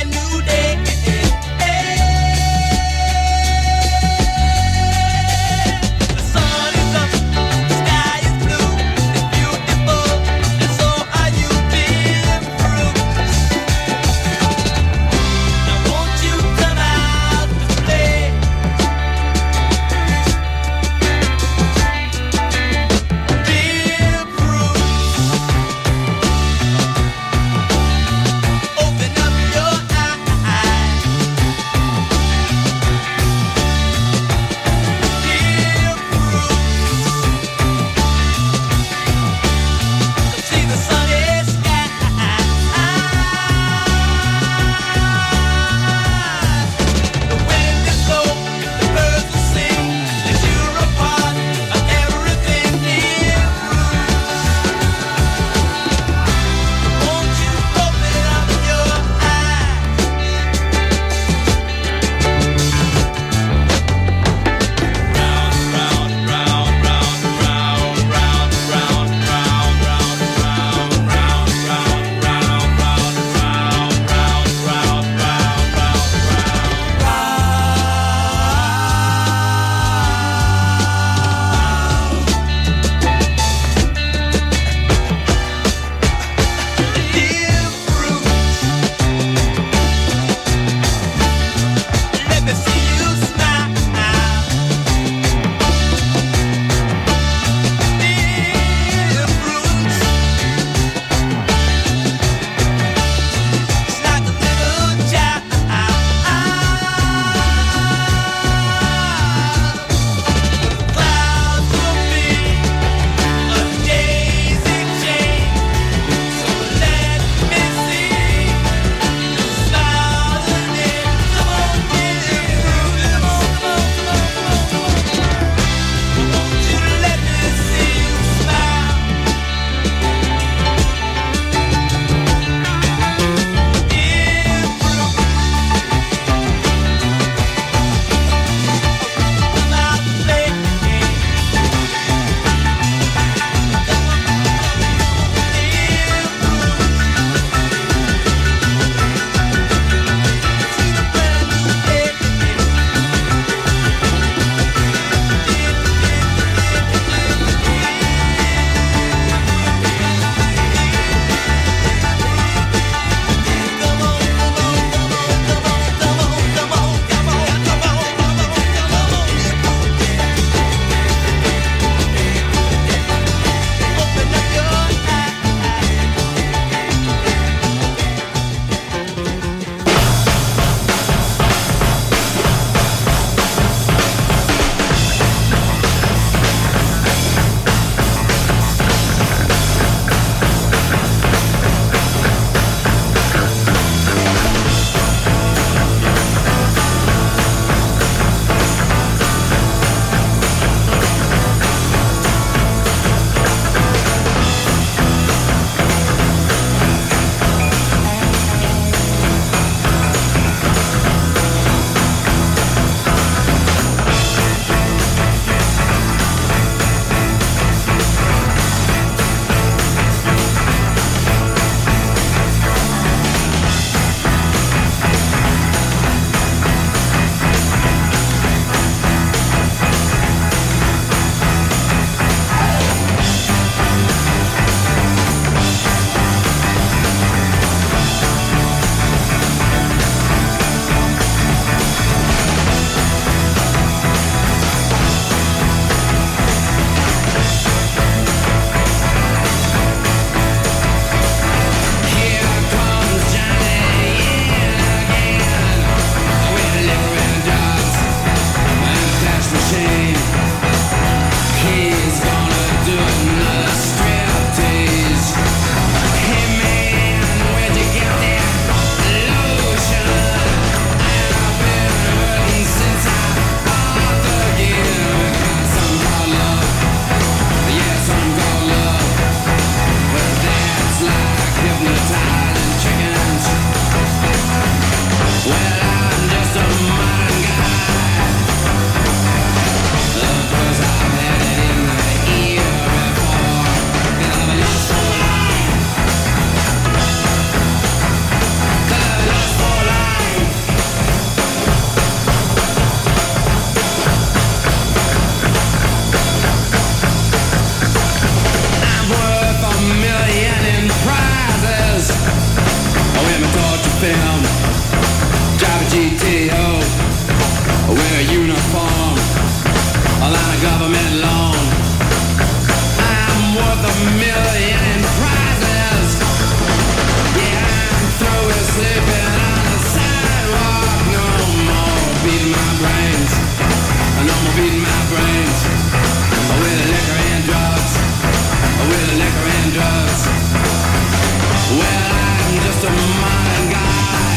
S17: film. Drive a GTO, wear a uniform, a line of government loan. I'm worth $1 million in prizes. Yeah, I'm through with sleeping on the sidewalk. No more beating my brains. No more beating my brains. With liquor and drugs. With liquor and drugs. Well, I'm just a modern guy.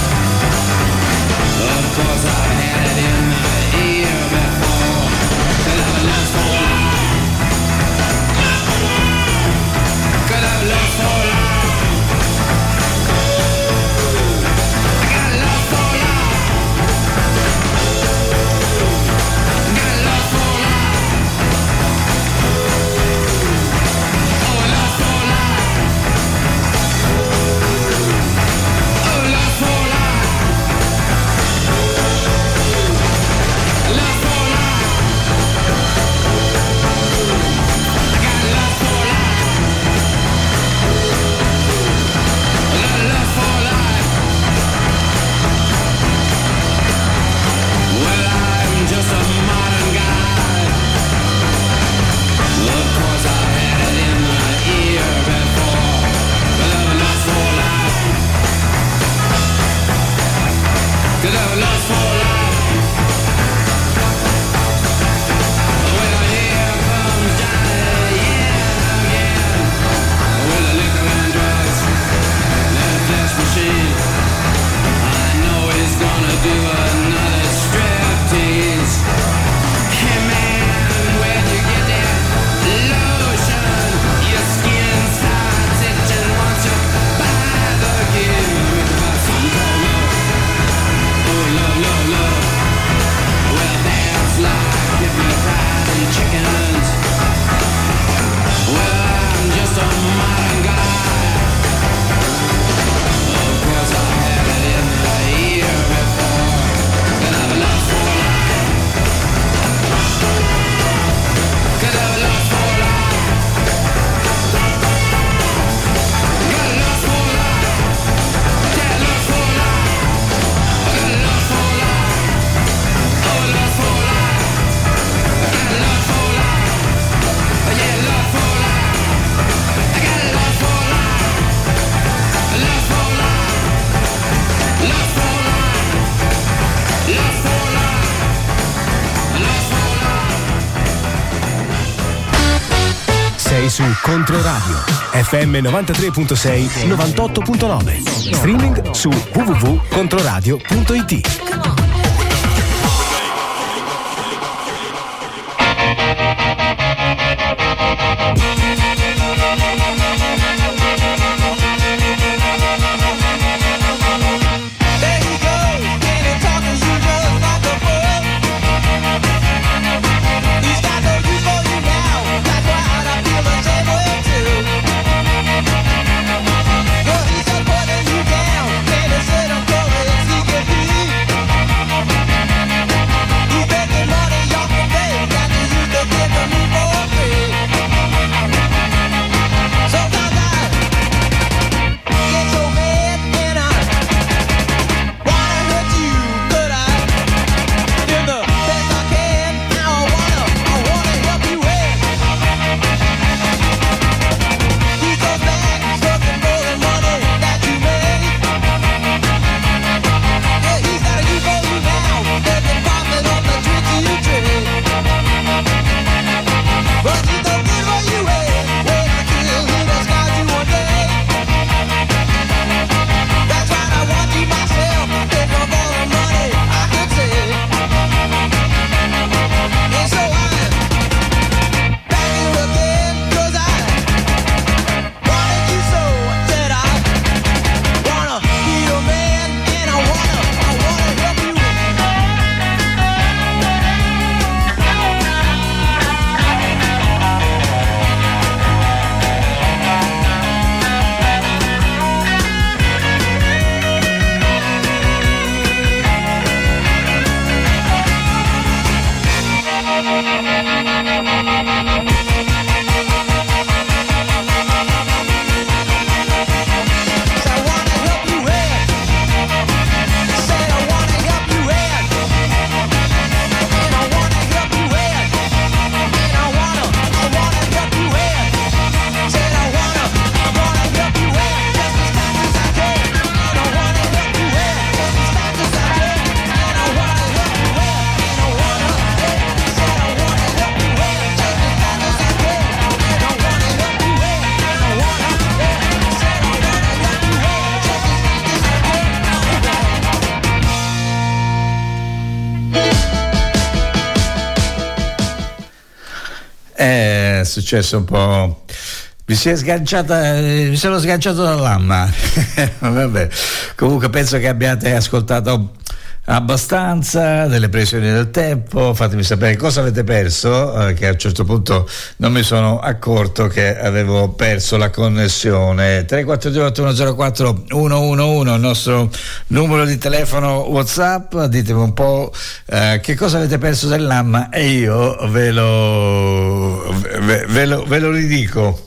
S17: Of course I've had it in my ear before. Could have a lust for life. Could have a lust for life. I got love for life. I got love for life. Oh, love for life. Oh, love for life. Love for life. I got love for life. Love for life. Well, I'm just a modern guy. Of course I had it in my ear before. But I've lust for life. Could have lust for life. Well, here comes Johnny, yeah, again. With the liquor and drugs and that flesh machine. I know he's gonna do another striptease. Hey man, where'd you get that lotion? Your skin starts itching once you buy the gear. With about some called love. Oh, love, love, love. Well, that's like giving fried and chickens. Well, I'm just a modern guy. Of course I had it in the ear before. Could have a love for life. Could have a love for life. Got a love for life. Yeah, love for life. I got a love for life. Oh, love for life. I got a love for life. Yeah, love for life. I got a love for life. Love for life. Love for life. Love for life. Love for life.
S1: Sei su Controradio FM 93.6 98.9. Streaming su www.controradio.it.
S8: There you go, and it talking you just like a book. He's got no use for you now. That's why I feel the same way too. Well, he's just putting you down, and he said I'm cold as he can be.
S3: successo un po'. Mi sono sganciato dall'amma. Vabbè, comunque penso che abbiate ascoltato abbastanza delle previsioni del tempo. Fatemi sapere cosa avete perso, che a un certo punto non mi sono accorto che avevo perso la connessione. 342-8104-111 il nostro numero di telefono WhatsApp. Ditemi un po' che cosa avete perso dell'AMMA e io ve lo ridico.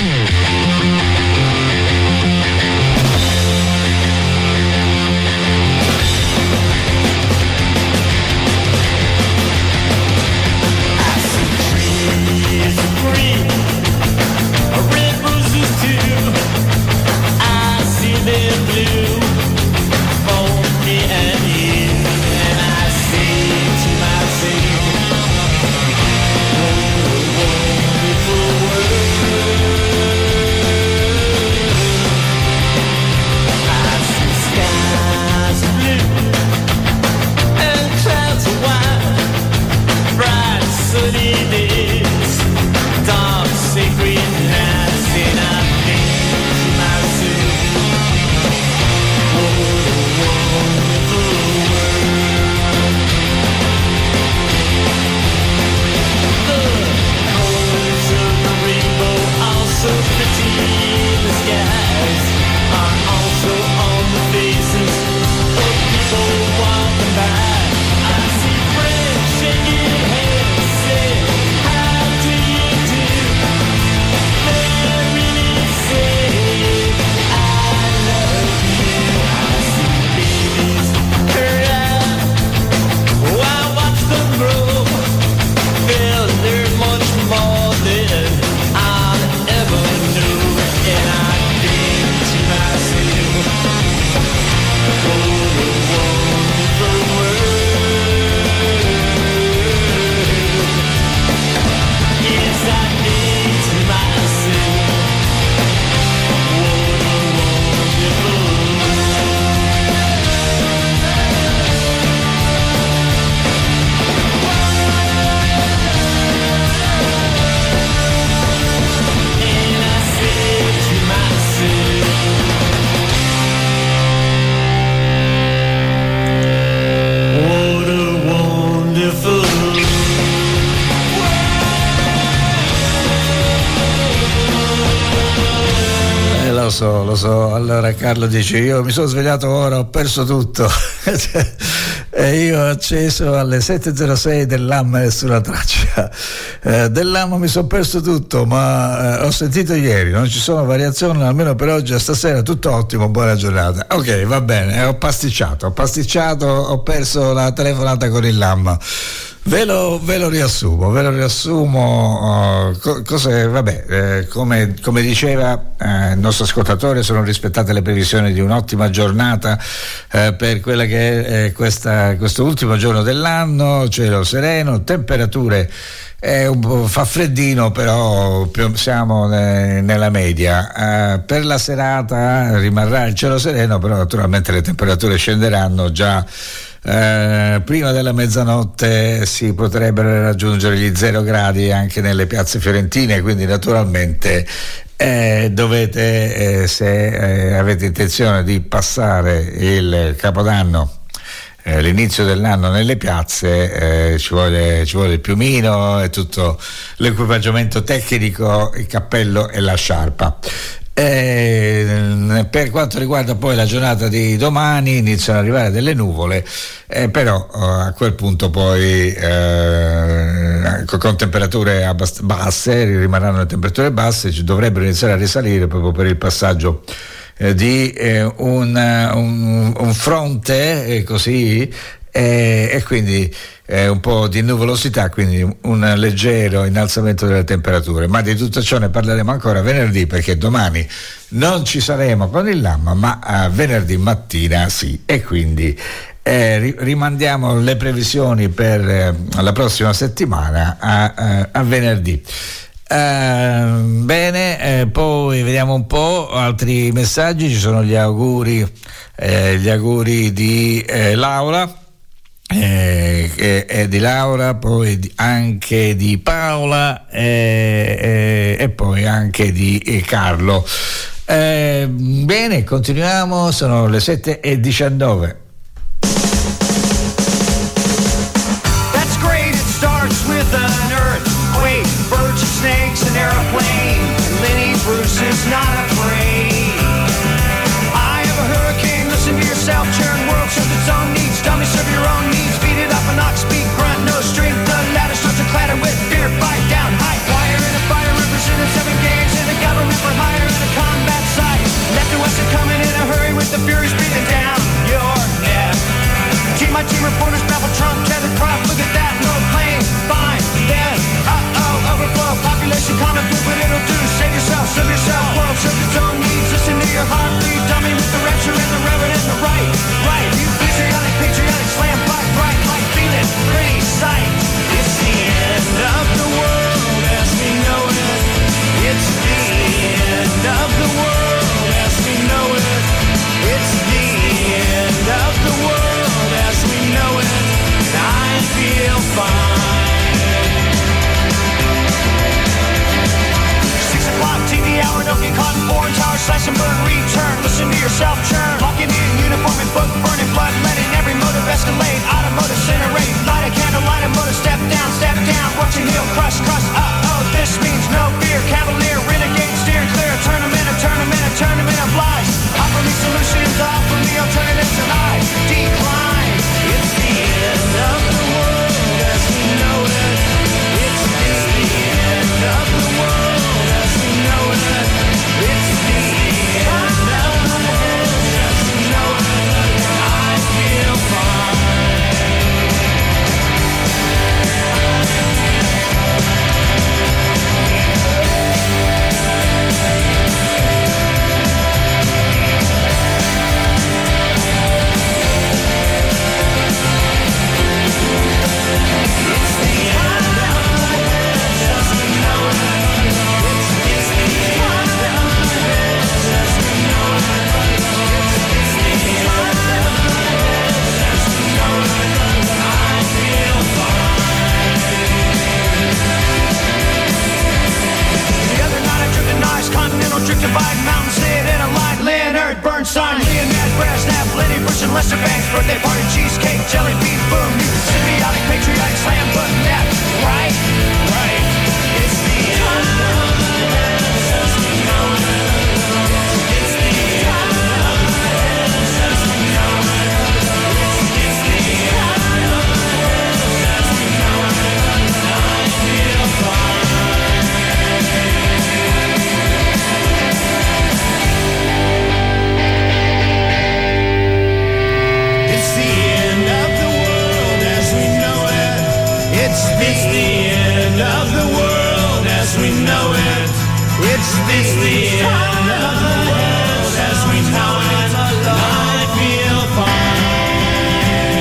S3: Lo so, allora Carlo dice: io mi sono svegliato ora, ho perso tutto. E io ho acceso alle 7.06 dell'AMMA, nessuna traccia. Dell'AMMA mi sono perso tutto, ma ho sentito ieri, non ci sono variazioni, almeno per oggi e stasera, tutto ottimo, buona giornata. Ok, va bene, ho pasticciato, ho perso la telefonata con il LAMMA. Ve lo riassumo. Come diceva il nostro ascoltatore, sono rispettate le previsioni di un'ottima giornata per quella che è questo ultimo giorno dell'anno, cielo sereno, temperature fa freddino, però siamo nella media. Per la serata rimarrà il cielo sereno, però naturalmente le temperature scenderanno già. Prima della mezzanotte si potrebbero raggiungere gli 0 gradi anche nelle piazze fiorentine, quindi naturalmente dovete, se avete intenzione di passare il Capodanno, l'inizio dell'anno nelle piazze, ci vuole il piumino e tutto l'equipaggiamento tecnico, il cappello e la sciarpa. Per quanto riguarda poi la giornata di domani, iniziano ad arrivare delle nuvole, però a quel punto poi con temperature basse, rimarranno le temperature basse, ci dovrebbero iniziare a risalire proprio per il passaggio di un fronte così, e quindi un po' di nuvolosità, quindi un leggero innalzamento delle temperature. Ma di tutto ciò ne parleremo ancora venerdì, perché domani non ci saremo con il LAMMA, ma venerdì mattina sì, e quindi rimandiamo le previsioni per la prossima settimana a venerdì. Bene, poi vediamo un po' altri messaggi. Ci sono gli auguri di Laura. e di Laura, poi anche di Paola e poi anche di Carlo. Bene, continuiamo, sono le 7:19.
S18: That's great, it starts with an earthquake, birds and snakes, an airplane. Lenny Bruce is not afraid. I have a hurricane, listen to yourself, churn, world serves its own needs, dummy serve your own needs, beat it up an ox, speak, grunt, no strength, the ladder starts to clatter with fear, fight down, high wire in a fire, represented 7 games in a government for hire in a combat site, left and west are coming in a hurry with the furies breathing down your neck. Team by team reporters babble Trump, tethered prop, look at that, no plane, fine, then, overflow, population common, do what it'll do, save yourself, serve yourself, world serves its own needs, listen to your heart, breathe, dummy with the rapture and the reverend and the right, you patriotic, slam, fight, bright, light, feeling, pretty sight, it's the end of the world as we know it, it's the end of the world as we know it, it's the end of the world as we know it, and I feel fine. 6 o'clock TV hour, don't get caught in foreign tower, slash and burn, return, listen to yourself churn, locking in uniform and book, burning blood, letting every motive escalate, automotive incinerate, light a candle, light a motor, step down, watch your heel crush, this means no fear, cavalier, renegade, steering clear, a tournament of lies, offer me solutions, offer me alternatives, and I decline, it's the end of the world as we know it, it's the end of the world as we know it, it's the end of the world as we know it, I feel fine. Divide mountain, sit in a line, Leonard Bernstein, Leonid Brezhnev, Lenny Bruce and Lester Banks, birthday party, cheesecake, jelly bean, boom, symbiotic, patriotic, slam button, that, right, it's the end of the world as we know it, it's the end of the world as we know it, it's the end of the world as we know it, I feel fine. It's the end of the world as we know it. It's the end of the world as we know it. I feel fine.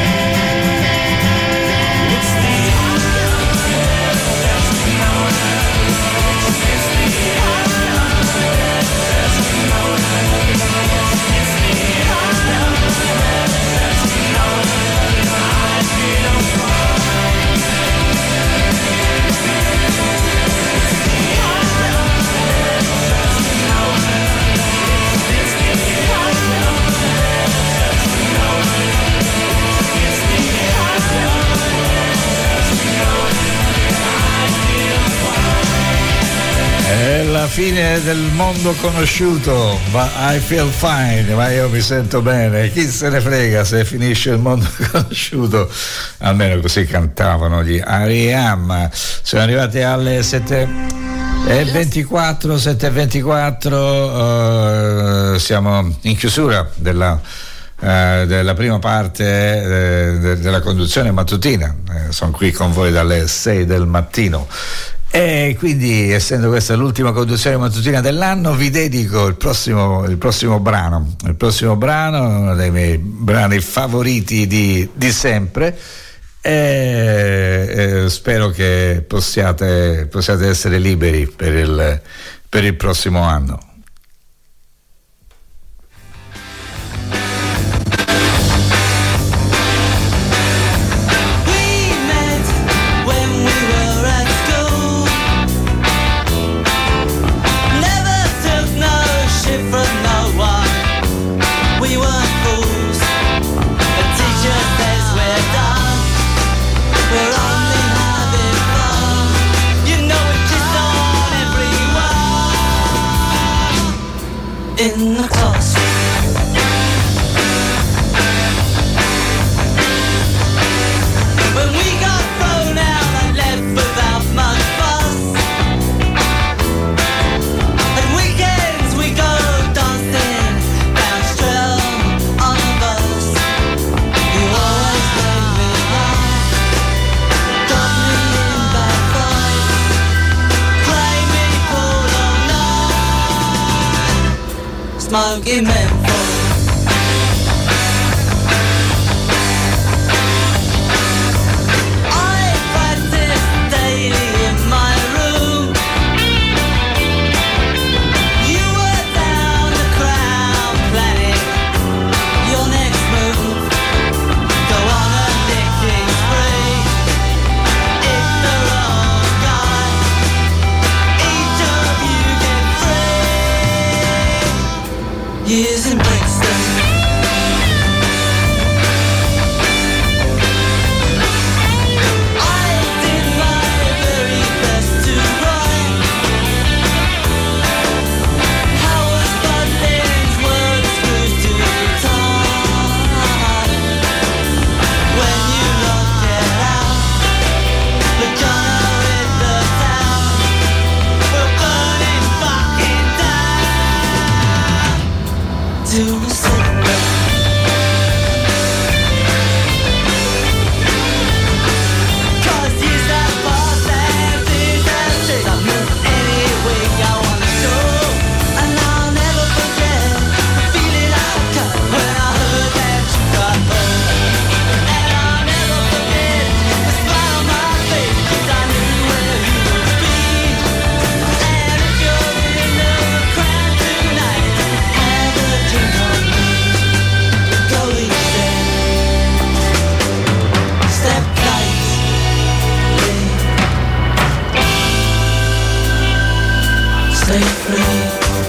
S18: It's the end of the world as we know it. It's the end of the world as we know it. It's the end of the world as we know it. I feel fine.
S3: È la fine del mondo conosciuto, ma I feel fine, ma io mi sento bene, chi se ne frega se finisce il mondo conosciuto, almeno così cantavano gli R.E.M. Siamo arrivati alle 7:24, siamo in chiusura della prima parte della conduzione mattutina, sono qui con voi dalle 6 del mattino. E quindi, essendo questa l'ultima conduzione mattutina dell'anno, vi dedico il prossimo brano, uno dei miei brani favoriti di sempre, e spero che possiate essere liberi per il prossimo anno.
S7: in the classroom. When we got thrown out and left without much fuss, and weekends we go dancing down Streatham on a bus. You always made me laugh, got me in bad fights, play me cool all night, smoking menthol. Years in Brixton. I did my very best to write Howard Bunting's words screwed to the time. When you locked it out, the gunner in the town will burn it fucking down to a cigarette. Cause he's that boss and he's that shit. I move any way I wanna go, and I'll never forget the feeling I got when I heard that you got home. And I'll never forget the smile on my face, cause I knew where you would be. And if you're in the crowd tonight, have a drink on me. Go easy, step lightly, stay free.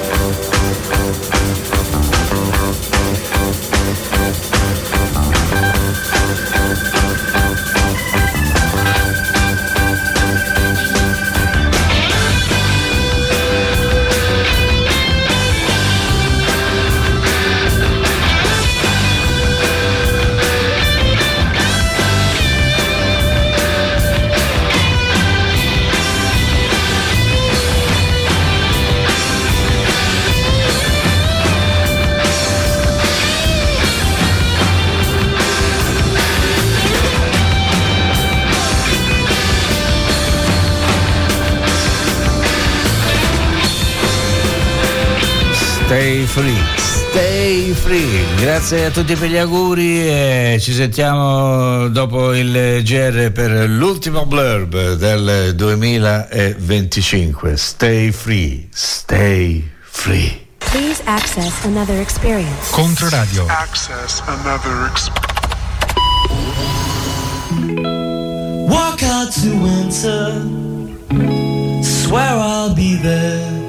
S3: Stay free, stay free. Grazie a tutti per gli auguri e ci sentiamo dopo il GR per l'ultimo blurb del 2025. Stay free, stay free.
S19: Please access another experience.
S1: Controradio.
S12: Access another experience.
S7: Walk out to winter, swear I'll be there.